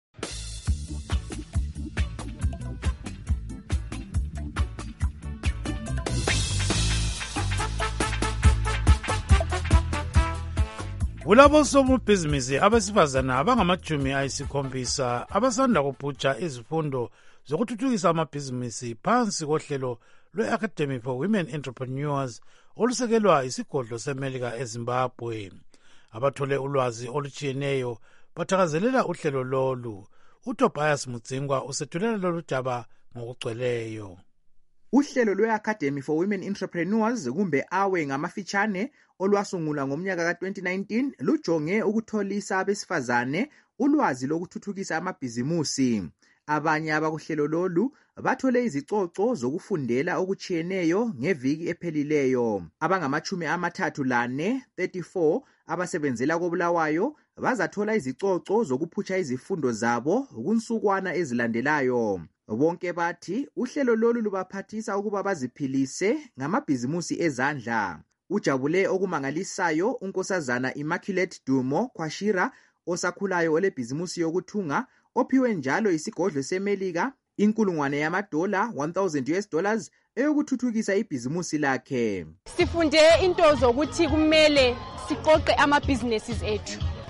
Kulabo somabhizinisi abesifazana abangama-70 abasanda kubhutsha izifundo zokuthuthukisa amabhizinisi phansi kohlelo lwe-Academy for Women Entrepreneurs olusekelwa isigodlo seMelika eZimbabwe. Abathole ulwazi olutshiyeneyo bathakazelela uhlelo lolu. uTobias Mudzingwa usethulela lolu daba ngokugcweleyo. Uhlelo lwe-Academy for Women Entrepreneurs kumbe awe ngamafitshane olwasungulwa ngomnyaka ka-2019 lujonge ukutholisa abesifazane ulwazi lokuthuthukisa amabhizimusi. Abanye abakuhlelo lolu bathole izicoco zokufundela okutshiyeneyo ngeviki ephelileyo. Abangama-34 abasebenzela koBulawayo bazathola izicoco zokuphutsha izifundo zabo kunsukwana ezilandelayo. Bonke bathi uhlelo lolu lubaphathisa ukuba baziphilise ngamabhizimusi ezandla. Ujabule okumangalisayo unkosazana Immaculate Dumo Kwashira osakhulayo olebhizimusi yokuthunga ophiwe njalo isigodlo seMelika $1,000 $1,000 eyokuthuthukisa ibhizimusi lakhe. Sifunde into zokuthi kumele siqoqe ama businesses ethu.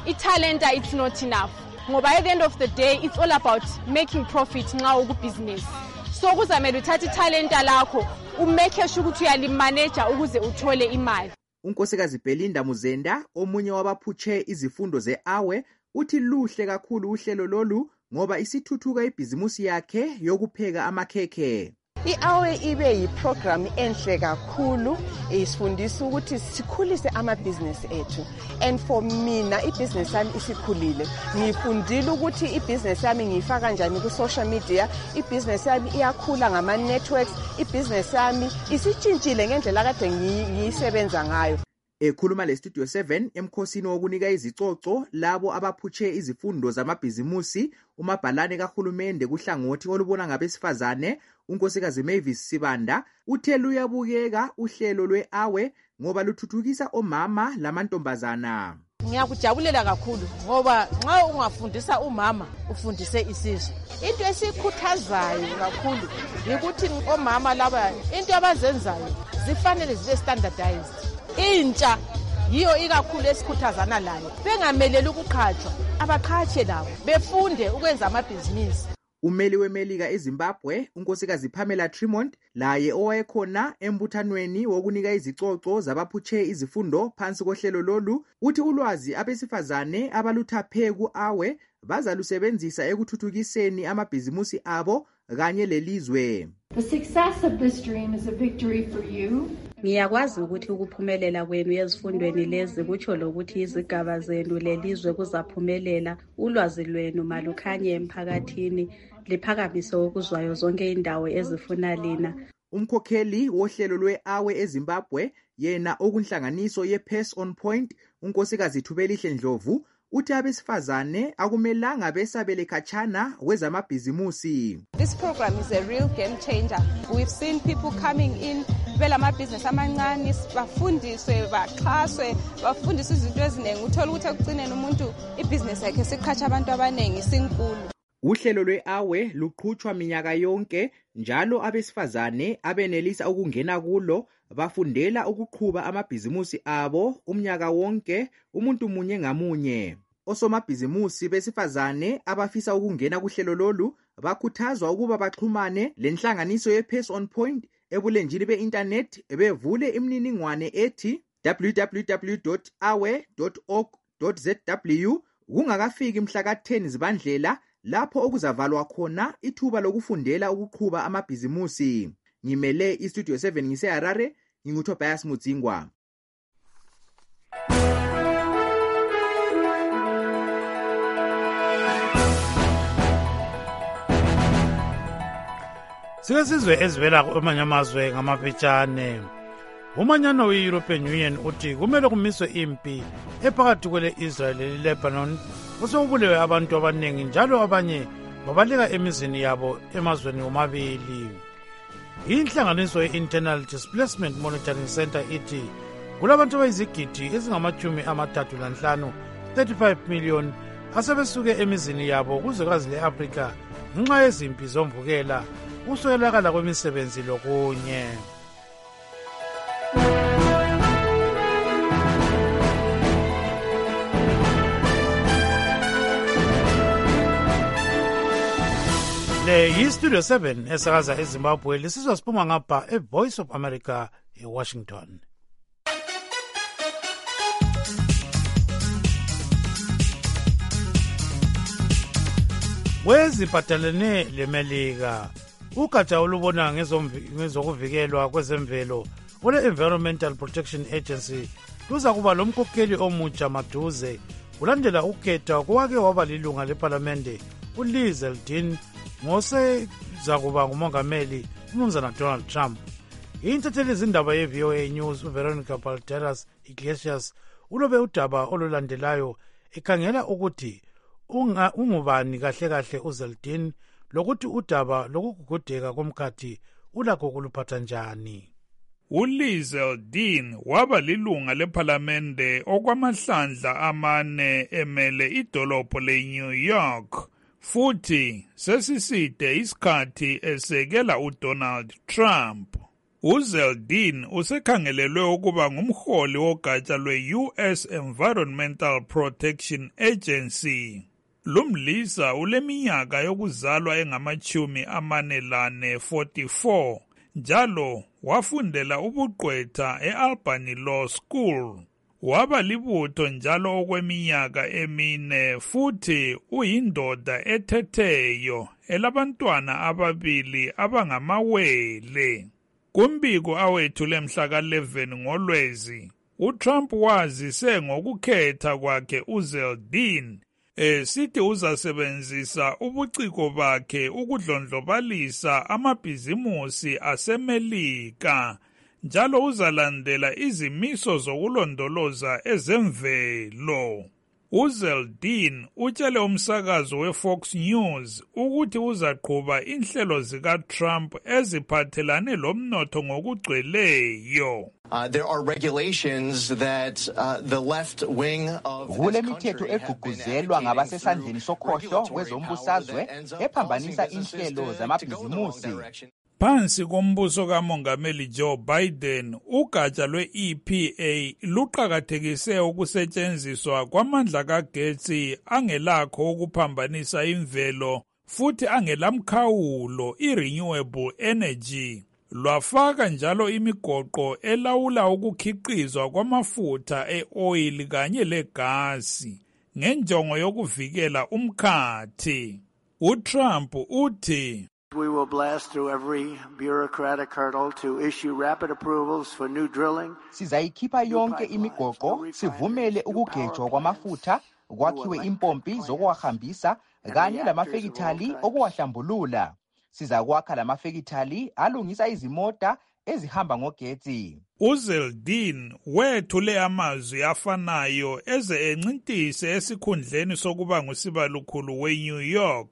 italenta it's not enough ngoba at the end of the day it's all about making profit nxa ukubusiness. So kuzamele uthathe italenta lakho umake sure ukuthi uyalimanage ukuze uthole imali. Unkosikazi Belinda Muzenda omunye wabaphutshe izifundo ze-AWE uthi luhle kakhulu uhlelo lolu ngoba isithuthuka ibhizimusi yakhe yokupheka amakhekhe. I-AWE ibe yiprogram enhle kakhulu isifundisa ukuthi sikhulise amabhizinesi ethu, and for mina ibhizinesi yami isikhulile. Ngifundile ukuthi ibhizinesi yami ngiyifaka kanjani ku-social media, ibhizinesi yami iyakhula ngama-networks, ibhizinesi yami isitshintshile ngendlela kade ngiyisebenza ngayo. Ekhuluma le-Studio 7 emkhosini wokunika izicoco labo abaphutshe izifundo zamabhizimusi umabhalane kahulumende kuhlangothi olubona ngabesifazane, unkosikazi Mavis Sibanda uthe luyabukeka uhlelo lwe-AWE ngoba luthuthukisa omama lamantombazana. Ngiyakujabulela kakhulu ngoba nxa ungafundisa umama ufundise isizwe. Into esikhuthazayo kakhulu ukuthi omama laba into abazenzayo zifanele zibe standardized. Intsha yiyo ikakhulu esikhuthazana layo, bengameleli ukuqhatshwa, abaqhatshe labo befunde ukwenza amabhizinisi. Umeli weMelika eZimbabwe unkosikazi Pamela Tremont laye owayekhona embuthanweni wokunika izicoco zabaphutshe izifundo phansi kohlelo lolu uthi ulwazi abesifazane abaluthaphe ku-AWE bazalusebenzisa ekuthuthukiseni amabhizimusi abo kanye lelizwe. The success of this dream is a victory for you. Ngiyakwazi ukuthi ukuphumelela kwenu ezifundweni lezi kutsho lokuthi izigaba zenu lelizwe kuzaphumelela, ulwazi lwenu malukhanye emphakathini, liphakamise okuzwayo zonke indawo ezifuna lina. Umkhokheli wohlelo lwe-AWE eZimbabwe yena okunhlanganiso ye-Pass on Point unkosikazi Thubelihle Ndlovu uthi abesifazane akumelanga besabele khatshana kwezamabhizimusi. This program is a real game changer. We've seen people coming in belamabhizinisi amancane bafundiswe baxhaswe bafundiswe izinto eziningi uthola ukuthi ekugcineni umuntu ibhizinisi yakhe siqhatsha abantu abaningi sinkulu. Uhlelo lwe-AWE luqhutshwa minyaka yonke njalo abesifazane abenelisa ukungena kulo bafundela ukuqhuba amabhizimusi abo umnyaka wonke umuntu munye ngamunye. Osomabhizimusi besifazane abafisa ukungena kuhlelo lolu bakhuthazwa ukuba baxhumane lenhlanganiso ye-Pass on Point ebulenjini be-internet bevule imininingwane ethi www.awe.org.zw kungakafiki mhla ka-10 Zibandlela lapho okuzavalwa khona ithuba lokufundela ukuqhuba amabhizimusi. Ngimele iStudio 7 ngise-Harare, nginguTobias Mudzingwa. Sike sizwe ezivela kwamanye amazwe ngamaphetshane. Umanyano we-European Union uthi kumele kumiswe impi ephakathi kwele-Israel le-Lebanon kusokubulewe abantu abaningi njalo abanye babaleka emizini yabo emazweni omabili. Inhlanganiso ye-Internal Displacement Monitoring Center ithi kulabantu abayizigidi ezingama-35 35 million asebesuke emizini yabo kuzwekazi le-Afrika ngenxa yezimpi zomvukela uswelakala kwemisebenzi lokunye. Le yi-Studio 7 esakaza eZimbabwe lisizwa siphuma ngapha eVoice of America eWashington. Weziphathelene leMelika ugatsha olubona ngezokuvikelwa kwezemvelo ole-Environmental Protection Agency luza kuba lomkhokheli omutsha maduze kulandela ukukhetha kowake waba lilunga lephalamende uLiz Eldin ngosezakuba ngumongameli umnumzana Donald Trump. Intatheli izindaba ye-VOA News uVeronica Balderas Iglesias ulobe udaba olulandelayo ekhangela ukuthi ungubani kahle kahle uZeldin lokuthi udaba lokugugudeka komkhathi ulakho kuluphatha njani. uLiz Eldin waba lilunga lephalamende okwamahlandla 4 emele idolobho leNew York futhi sesiside isikhathi esekela uDonald Trump. uZeldin usekhangelelwe ukuba ngumholi wogatsha lwe-US Environmental Protection Agency. Lumlisa uleminyaka yokuzalwa engama-44 njalo wafundela ubugqwetha e-Albany Law School. Waba libutho njalo okweminyaka 4 futhi uyindoda ethetheyo elabantwana 2 abangamawele. Kumbiko awethule mhla ka-11 ngoLwezi, uTrump wazise ngokukhetha kwakhe uZeldin sithi uzasebenzisa ubuciko bakhe ukudlondlobalisa amabhizimusi aseMelika njalo uzalandela izimiso zokulondoloza ezemvelo. uZeldin utshele umsakazo weFox News ukuthi uzaqhuba inhlelo zikaTrump eziphathelane lomnotho ngokugcweleyo. There are regulations that the left wing of kulemithetho eguguzelwa ngabasesandleni sokhohlo kwezombusazwe ephambanisa inhlelo zamabhizimusi. Phansi kombuso kaMongameli Joe Biden, ugatsha lwe-EPA luqakathekise ukusetshenziswa kwamandla kagetsi angelakho ukuphambanisa imvelo futhi angelamkhawulo i-renewable energy. Lwafaka njalo imigoqo elawula ukukhiqizwa kwamafutha e-oil kanye legasi ngenjongo yokuvikela umkhathi. uTrump uthi, We will blast through every bureaucratic hurdle to issue rapid approvals for new drilling. Sizayikhipha yonke imigoqo, sivumele ukugejwa kwamafutha, kwakhiwe impompi zokuwahambisa kanye lamafekithali okuwahlambulula. Sizakwakha lamafekithali alungisa izimota ezihamba ngogetsi. uZeldin wethule amazwi afanayo eze encintise esikhundleni sokuba ngusibalukhulu weNew York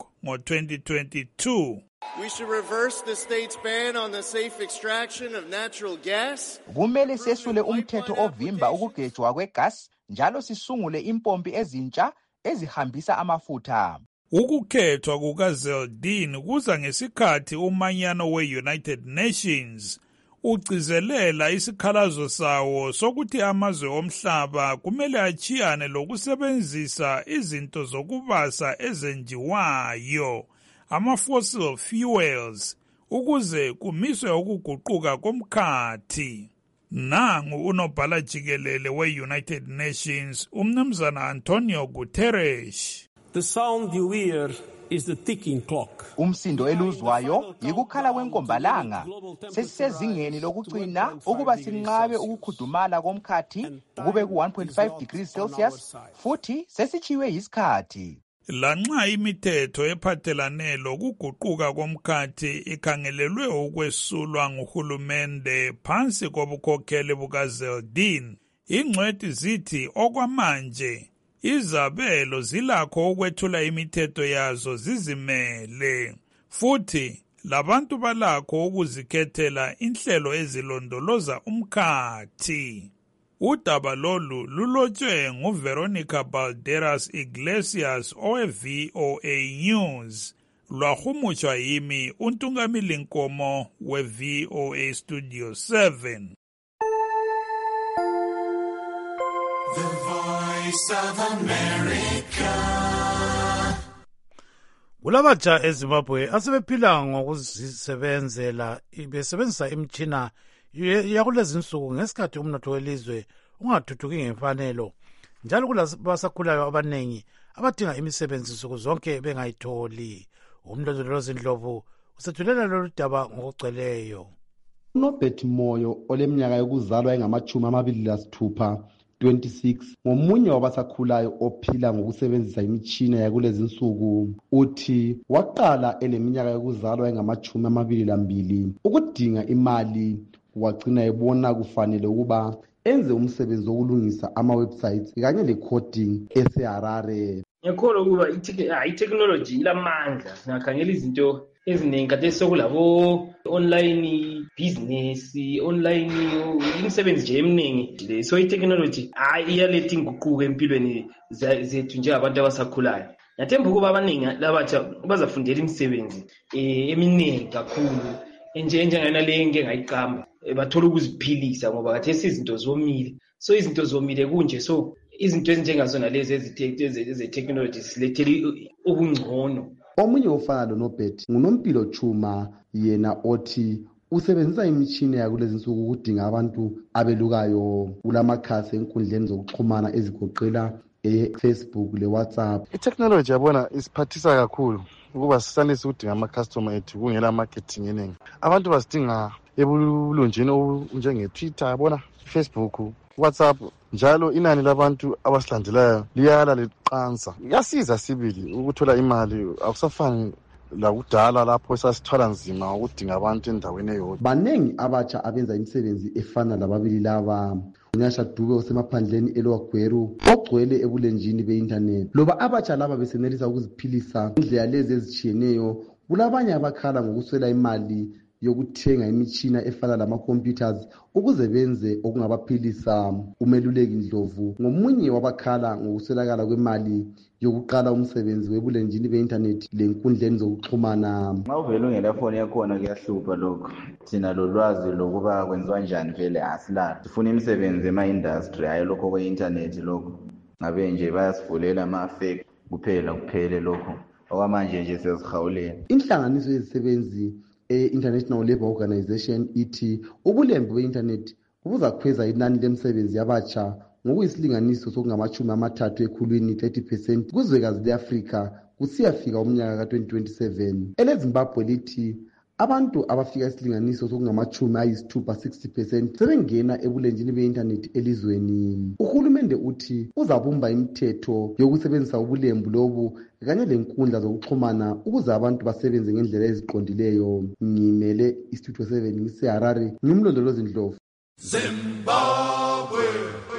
ngo-2022. We should reverse the state's ban on the safe extraction of natural gas. Kumele sesule umthetho ovimba ukugejwa kwegas njalo sisungule impompi ezintsha ezihambisa amafutha. Ukukhethwa kukaZeldin kuza ngesikhathi umanyano we-United Nations ugcizelela isikhalazo sawo sokuthi amazwe omhlaba kumele achiyane lokusebenzisa izinto zokubasa ezenjiwayo, ama-fossil fuels, ukuze kumiswe ukuguquka komkhathi. Nangu unobhala jikelele we-United Nations, umnumzana Antonio Guterres. The sound you hear is the ticking clock. Umsindo eluzwayo yikukhala kwenkombalanga. Sesisezingeni lokugcina ukuba sinqabe ukukhudumala komkhathi kube ku-1.5 degrees Celsius futhi sesichiwe yisikhathi. Lanxa imithetho ephathelane lokuguquka komkhathi ikhangelelwe ukwesulwa nguhulumende phansi kobukhokheli bukaZeldin, ingcwethi zithi okwamanje izabelo zilakho ukwethula imithetho yazo zizimele, futhi labantu balakho ukuzikhethela inhlelo ezilondoloza umkhathi. Udaba lolu lulotshwe nguVeronica Balderas Iglesias owe-VOA News. Lwahumutshwa yimi uNtungamili Nkomo we-VOA Studio 7. The Voice of America. Kulabatsha eZimbabwe asebephila ngokuzisebenzela besebenzisa imtshina yakulezi nsuku ngesikhathi umnotho welizwe ungathuthuki ngemfanelo, njalo kulabasakhulayo abanengi abadinga imisebenzi nsuku zonke bengayitholi. Umlondolozi Ndlovu usethulela lolu daba ngokugcweleyo. uNobert Moyo oleminyaka yokuzalwa engama-26 26 ngomunye wabasakhulayo ophila ngokusebenzisa imitshina yakulezi nsuku. Uthi waqala eleminyaka yokuzalwa engama-22 ukudinga imali, wagcina ebona kufanele ukuba enze umsebenzi wokulungisa ama-websites kanye le-coding eseHarare. Ngiyakholwa ukuba i-technology ilamandla. Singakhangela izinto eziningi kade sokulabo online business, online imisebenzi nje eminingi. So i-technology iyaletha inguquko empilweni zethu njengabantu abasakhulayo. Ngiyathemba ukuba abaningi labatsha bazafundela imisebenzi eminingi kakhulu enjengana le engeke ngayiqamba. bathola ukuziphilisa ngoba khathesi izinto zomile. So izinto zomile kunje, so izinto ezinjengazona lezi eze-technology silethele ubungcono. Omunye ofana loNobet nguNompilo Chuma, yena othi usebenzisa imitshini yakulezi nsuku ukudinga abantu abelukayo kulamakhasi enkundleni zokuxhumana ezigoqela Facebook le-WhatsApp. I-technology yabona isiphathisa kakhulu ukuba sisanise ukudinga ama-customer ethu kungela marketing eningi. Abantu basidinga ebulunjini njenge-Twitter, yabona, Facebook, WhatsApp, njalo inani labantu abasilandelayo liyala liqansa. Yasiza sibili ukuthola imali, akusafani lakudala lapho esasithwala nzima ukudinga abantu endaweni eyodwa. Banengi abatsha abenza imisebenzi efana lababili laba. Unyasha Dube osemaphandleni eLwagweru ogcwele ebulenjini be-internet. Loba abatsha laba besenelisa ukuziphilisa indlela lezi ezitshiyeneyo, kulabanye abakhala ngokuswela imali yokuthenga imitshina efana lama-computers ukuze benze okungabaphilisa. Umeluleki Ndlovu ngomunye wabakhala ngokuswelakala kwemali yokuqala umsebenzi webulenjini be-internet lenkundleni zokuxhumana. Nxa uvele ungela foni yakhona kuyahlupha lokho. Thina lolwazi lokuba kwenziwa njani vele asilalo. Sifuna imisebenzi ema-industry, hayi lokho kwe-internet lokho. Ngabe nje bayasivulela ama-fake kuphele lokho. Okwamanje nje siyazihawulela. Inhlanganiso yezisebenzi International Labour Organization ithi ubulembu be-internet buzakhweza inani lemsebenzi yabatsha ngokuyisilinganiso sokungama-30 ekhulwini 30% kuzwekazi le-Afrika kusiyafika umnyaka ka-2027. EleZimbabwe lithi abantu abafika isilinganiso sokungama-60% sebengena ebulenjini be-internet elizweni. Uhulumende uthi uzabumba imithetho yokusebenzisa ubulembu lobu kanye lenkundla zokuxhumana ukuze abantu basebenze ngendlela eziqondileyo. Ngimele iStudio 7 ngiseHarare, ngimlondolozi Ndlovu. Zimbabwe.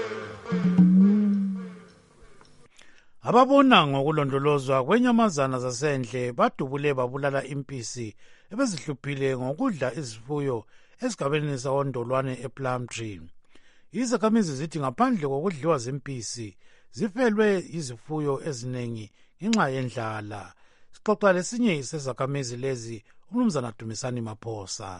Ababona ngokulondolozwa kwenyamazana zasendle badubule babulala impisi ebezihluphile ngokudla izifuyo esigabeni sawondolwane ePlumtree. Izakhamizi zithi ngaphandle kokudliwa zimpisi zifelwe izifuyo eziningi ngenxa yendlala. Sixoxa lesinye sezakhamizi lezi, uMnumzana Dumisani Maphosa.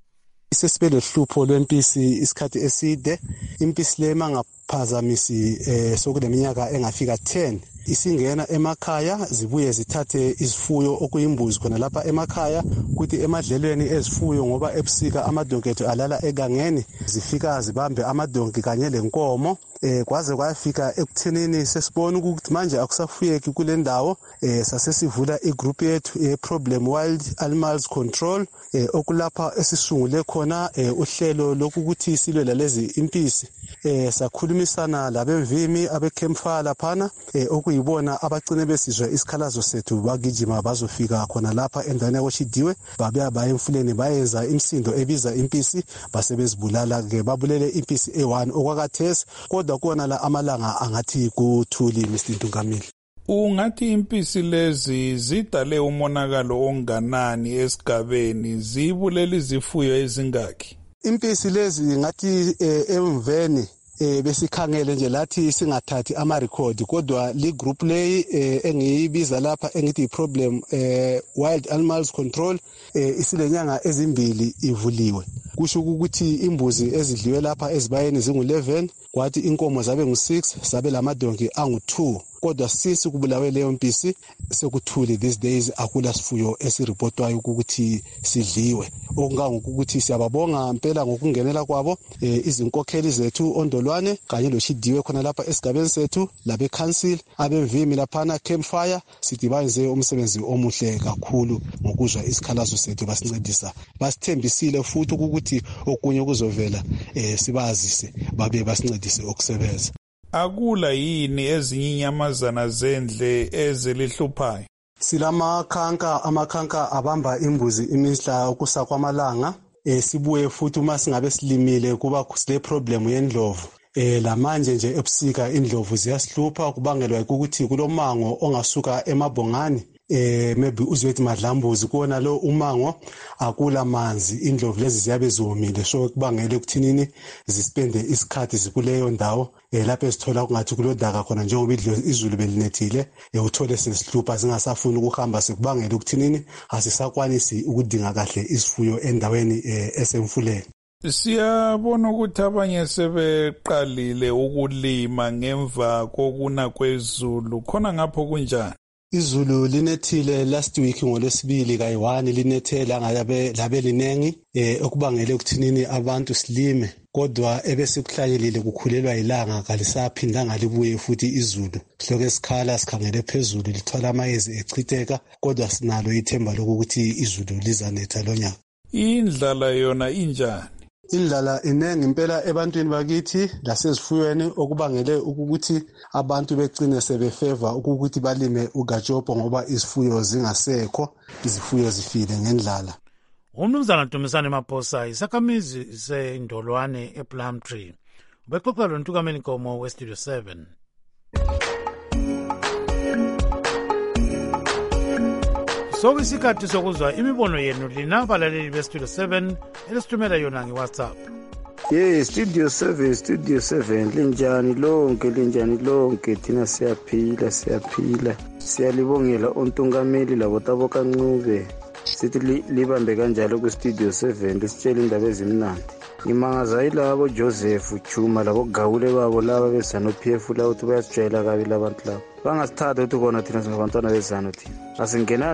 Sesibe lohlupho lwempisi isikhathi eside. Impisi le mangaphazamisi sokuleminyaka engafika 10 isingena emakhaya zibuye zithathe izifuyo okuyimbuzi khona lapha emakhaya, kuthi emadlelweni ezifuyo ngoba ebusika amadonki ethu alala egangeni, zifika zibambe amadonki kanye lenkomo. Kwaze kwafika ekuthenini sesibona ukuthi manje akusafuyeki kule ndawo, sasesivula igroup yethu ye-Problem Wild Animals Control okulapha esisungule khona uhlelo lokuthi silwe lalezi impisi. Sakhulumisana labemvimi abeCampfire laphana okuyibona abagcine besizwe isikhalazo sethu bagijima bazofika khona lapha endaweni yakoShidiwe, babuya baye emfuleni bayenza imsindo ebiza impisi basebezibulala ke babulele impisi e1 okwakathesi. Kodwa kuona la amalanga angathi kuthuli Mr. Ntungamili. Ungathi impisi lezi zidale umonakalo onganani esigabeni, zibulele izifuyo ezingaki? Impisi lezi ngathi emveni besikhangele nje lathi singathathi ama-record, kodwa li group leyi engiyibiza lapha engithi problem Wild Animals Control isilenyanga ezimbili ivuliwe. Kusho ukuthi imbuzi ezidliwe lapha ezibayeni zingu-11, kwathi inkomo zabe ngu-6, sabe lamadonki angu-2. Kodwa since kubulawe leyo mpisi sekuthuli these days, akula sifuyo esiripotwayo ukuthi sidliwe. Okungangokuthi siyababonga impela ngokungenela kwabo izinkokheli zethu ondolwane kanye loShidiwe khona lapha esigabeni sethu, labe council abemvimi laphana Campfire, sithi bayenze umsebenzi omuhle kakhulu ngokuzwa isikhalazo sethu basincedisa. Basithembisile futhi ukuthi okunye kuzovela sibazise babe basincedise ukusebenza. Akula yini ezinye inyamazana zendle ezelihluphayo? Amakhanka abamba imbuzi imihla ukusa kwamalanga. Sibuye futhi uma singabe silimile kuba sile problem yendlovu. Lamanje nje ebusika indlovu ziyasihlupha kubangelwa ukuthi kulomango ongasuka emabhongani. Maybe uzwethi madlambuzi kuona lo umango akula manzi, indlovu lezi ziyabe ziwomile, so kubangele ukuthinini zispende isikhathi zikuleyo ndawo lapho esithola kungathi kulodaka khona njengoba izulu belinethile, uthole sesihlupha zingasafuni ukuhamba, sekubangela ukuthinini asisakwanisi ukudinga kahle isifuyo endaweni esemfuleni. Siyabona ukuthi abanye sebeqalile ukulima ngemva kokuna kwezulu. Khona ngapho kunjani? Izulu linethile last week ngolwesibili kayi-1 linethe labe linengi okubangele ukuthinini abantu silime kodwa ebesikuhlanyelile kukhulelwa ilanga kalisaphindanga libuye futhi izulu. Siloke sikhala sikhangele phezulu lithwala amayezi echitheka kodwa sinalo ithemba lokuthi izulu lizanetha lonyaka. Indlala yona injani? Indlala inengi impela ebantwini bakithi lasezifuyweni okubangele ukuthi abantu begcine sebefeva ukuthi balime ugajobo ngoba izifuyo zingasekho, izifuyo zifile ngendlala. Umnumzana Dumisani Maphosa isakhamizi seNdolwane ePlumtree. Ubexoxa loNtukameni Nkomo weStudio 7. Sokuyisikhathi sokuzwa imibono yenu lina abalaleli beStudio 7 elisithumela yona ngeWhatsApp. Studio 7 linjani lonke thina siyaphila siyalibongela ontungameli labotabo kancube sithi libambe kanjalo kuStudio 7 lisitshela indaba ezimnandi. Ngimangaza yilabo Joseph Chuma labo Gawule babo laba beSANU PF la uthi bayasijayela kabi labantu labo. Bangasithatha ukuthi kona thina singabantwana beSANU thina. Asingena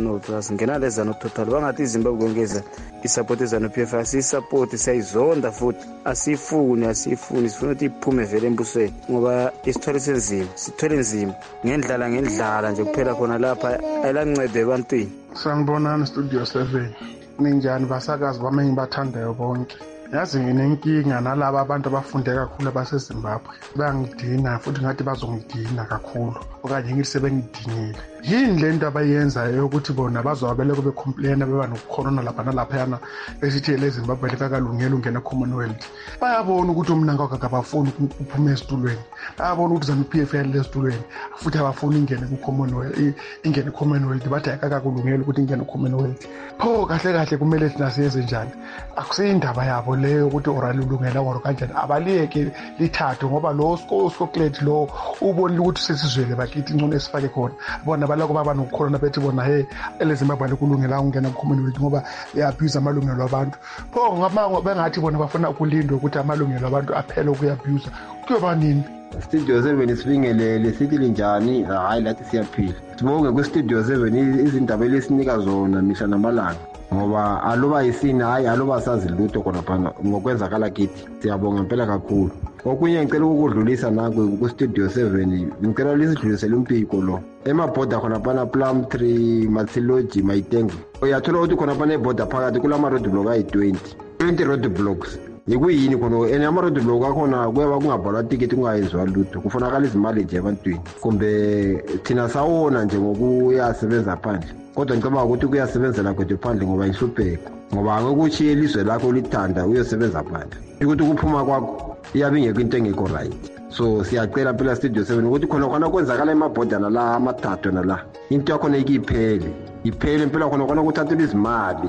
lezano total. Bangathi iZimbabwe ngeza isupport eSANU PF asisupport sayizonda futhi asifuni sifuna ukuthi iphume vele embusweni ngoba sithwele nzima ngendlala nje kuphela khona lapha ayilangcede ebantwini. Sanibonani Studio 7. Ninjani basakazi bami engibathandayo bonke. Yazi nginenkinga nalabo abantu abafunde kakhulu abaseZimbabwe. Bangidina futhi ngathi bazongidina kakhulu okanye ngithi sebengidinile. Yini lento abayenzayo ukuthi bona bazowabele kube complain beba nokukhona lapha nalaphana esithi leZimbabwe likakalungela ungena Commonwealth. Bayabona ukuthi umnanga akabafuni ukuphuma esitulweni. Bayabona ukuthi ZANU PF yalesitulweni futhi abafuni ingene kuCommonwealth bathi akakulungela ukuthi ingene kuCommonwealth. Pho kahle kumele thina siyenze njani? Akusiyindaba yabo leyo ukuthi oralulungela or kanjani abaliyeke lithathe ngoba lo Scotland lo ubonile ukuthi sesizwele bakithi ingcono esifake khona bona balako baba nokukhona bethi bona eleZimbabwe likulungela ungena kuCommonwealth ngoba yabuse amalungelo abantu. Pho ngama bengathi bona bafuna ukulindwa ukuthi amalungelo abantu aphele ukuyabuse kuyoba nini? Studio 7 sibingelele sithi linjani? Hayi lathi siyaphila. Sibonge kuStudio 7 izindaba lesinika zona mihla namalanga ngoba aloba isini hayi aloba sazi lutho khona phana ngokwenzakala kithi. Siyabonga impela kakhulu. Okunye ngicela ukudlulisa nanku kuStudio 7 ngicela lisidlulisele umpiko lo emabhoda khona phana Plumtree, Matsiloji, Maitengu. Uyathola ukuthi khona phana ebhoda phakathi kulama road block ayi20 road blocks. Yikuyini khona ama road block akhona kuba kungabhalwa ticket kungayenziwa lutho kufunakala izimali nje ebantwini kumbe thina sawona nje ngokuyasebenza phandle kodwa ngicabanga ukuthi kuyasebenzela kwethu phandle ngoba ihlupheko ngoba ngokuthi elizwe lakho lithanda uyosebenza phandle ukuthi kuphuma kwakho iyabe ingekho into engekho right. So siyacela phela Studio 7 ukuthi khona kwenzakala emabhodana la amathathu nala into yakho iphele impela khona kuthathelwa izimali.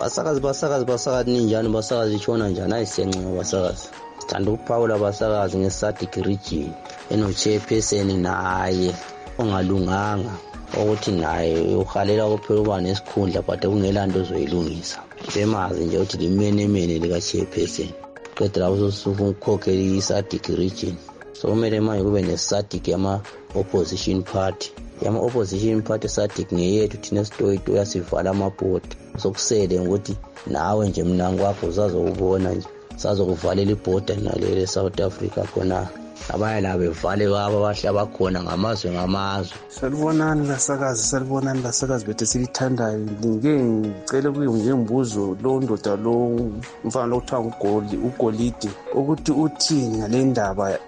Basakazi ninjani basakazi itshona njani ayisiyancinga basakazi. Sithanda ukuphawula basakazi ngeSADC region eno-chairperson naye ongalunganga ukuthi naye uhalela kuphela uba nesikhundla but kungela nto zoyilungisa. Bemazi nje ukuthi limenemene lika-chairperson qeda lapho sofuna ukukhokhela iSADC region. So kumele manje kube neSADC yama-opposition party. Opposition party SADC ngeyethu thina sitoyito uyasivala amabhodi sokusele ukuthi nawe nje mnango wakho uzazokubona nje sazokuvalela ibhoda nalele South Africa khona abanye la bevale baba bahlaba khona ngamazwe. Salibonani basakazi bethu silithandayo. Ngicela ngimbuzo lo ndoda lo mfana okuthiwa uGolide ukuthi uthini ngale ndaba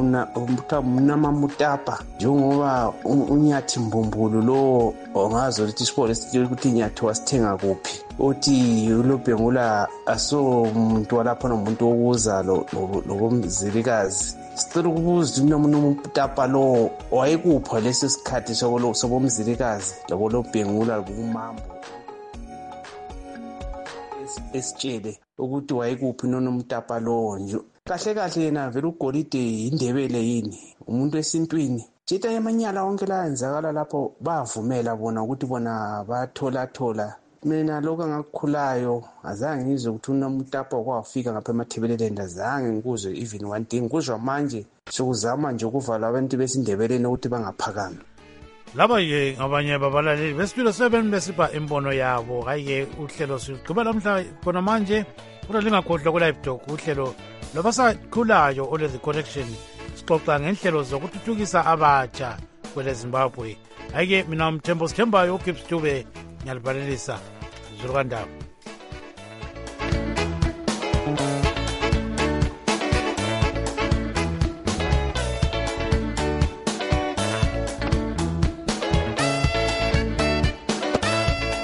unamamutapa njengoba unyathi mbumbulu lo ongazo ukuthi isipole sitshela ukuthi inyathi wasithenga kuphi uthi uLobhengula asomuntu walapha nomuntu wokuza lokomzilikazi. Sicela ukubuza unomutapa lo wayekupha leso sikhathi sobomzilikazi laboLobhengula kumambo esitshele ukuthi wayekuphi nonomutapa lo nje. Kahle yena vele uGolide indebele yini umuntu esintwini tshita emanyala wonke la enzakala lapho bavumela bona ukuthi bona bathola mina lokho angakukhulayo azange ngizwe ukuthi uNamutapo kwafika ngapha emathebeleleni azange ngikuzwe even one thing kuzwa manje sokuzama nje ukuvala abantu besindebeleni ukuthi bangaphakami. Laba-ke ngabanye babalaleli beStudio 7 besipha imbono yabo. Hayi-ke uhlelo sigqibela mhla khona manje kodwa lingakhohlwa ku-Live Talk uhlelo lwabasakhulayo ole-The Connection sixoxa ngenhlelo zokuthuthukisa abatsha kwele Zimbabwe. Hayi-ke mina Mthembo Sithembayo uGibbs Dube ngiyalibalelisa Zulu kaNdaba.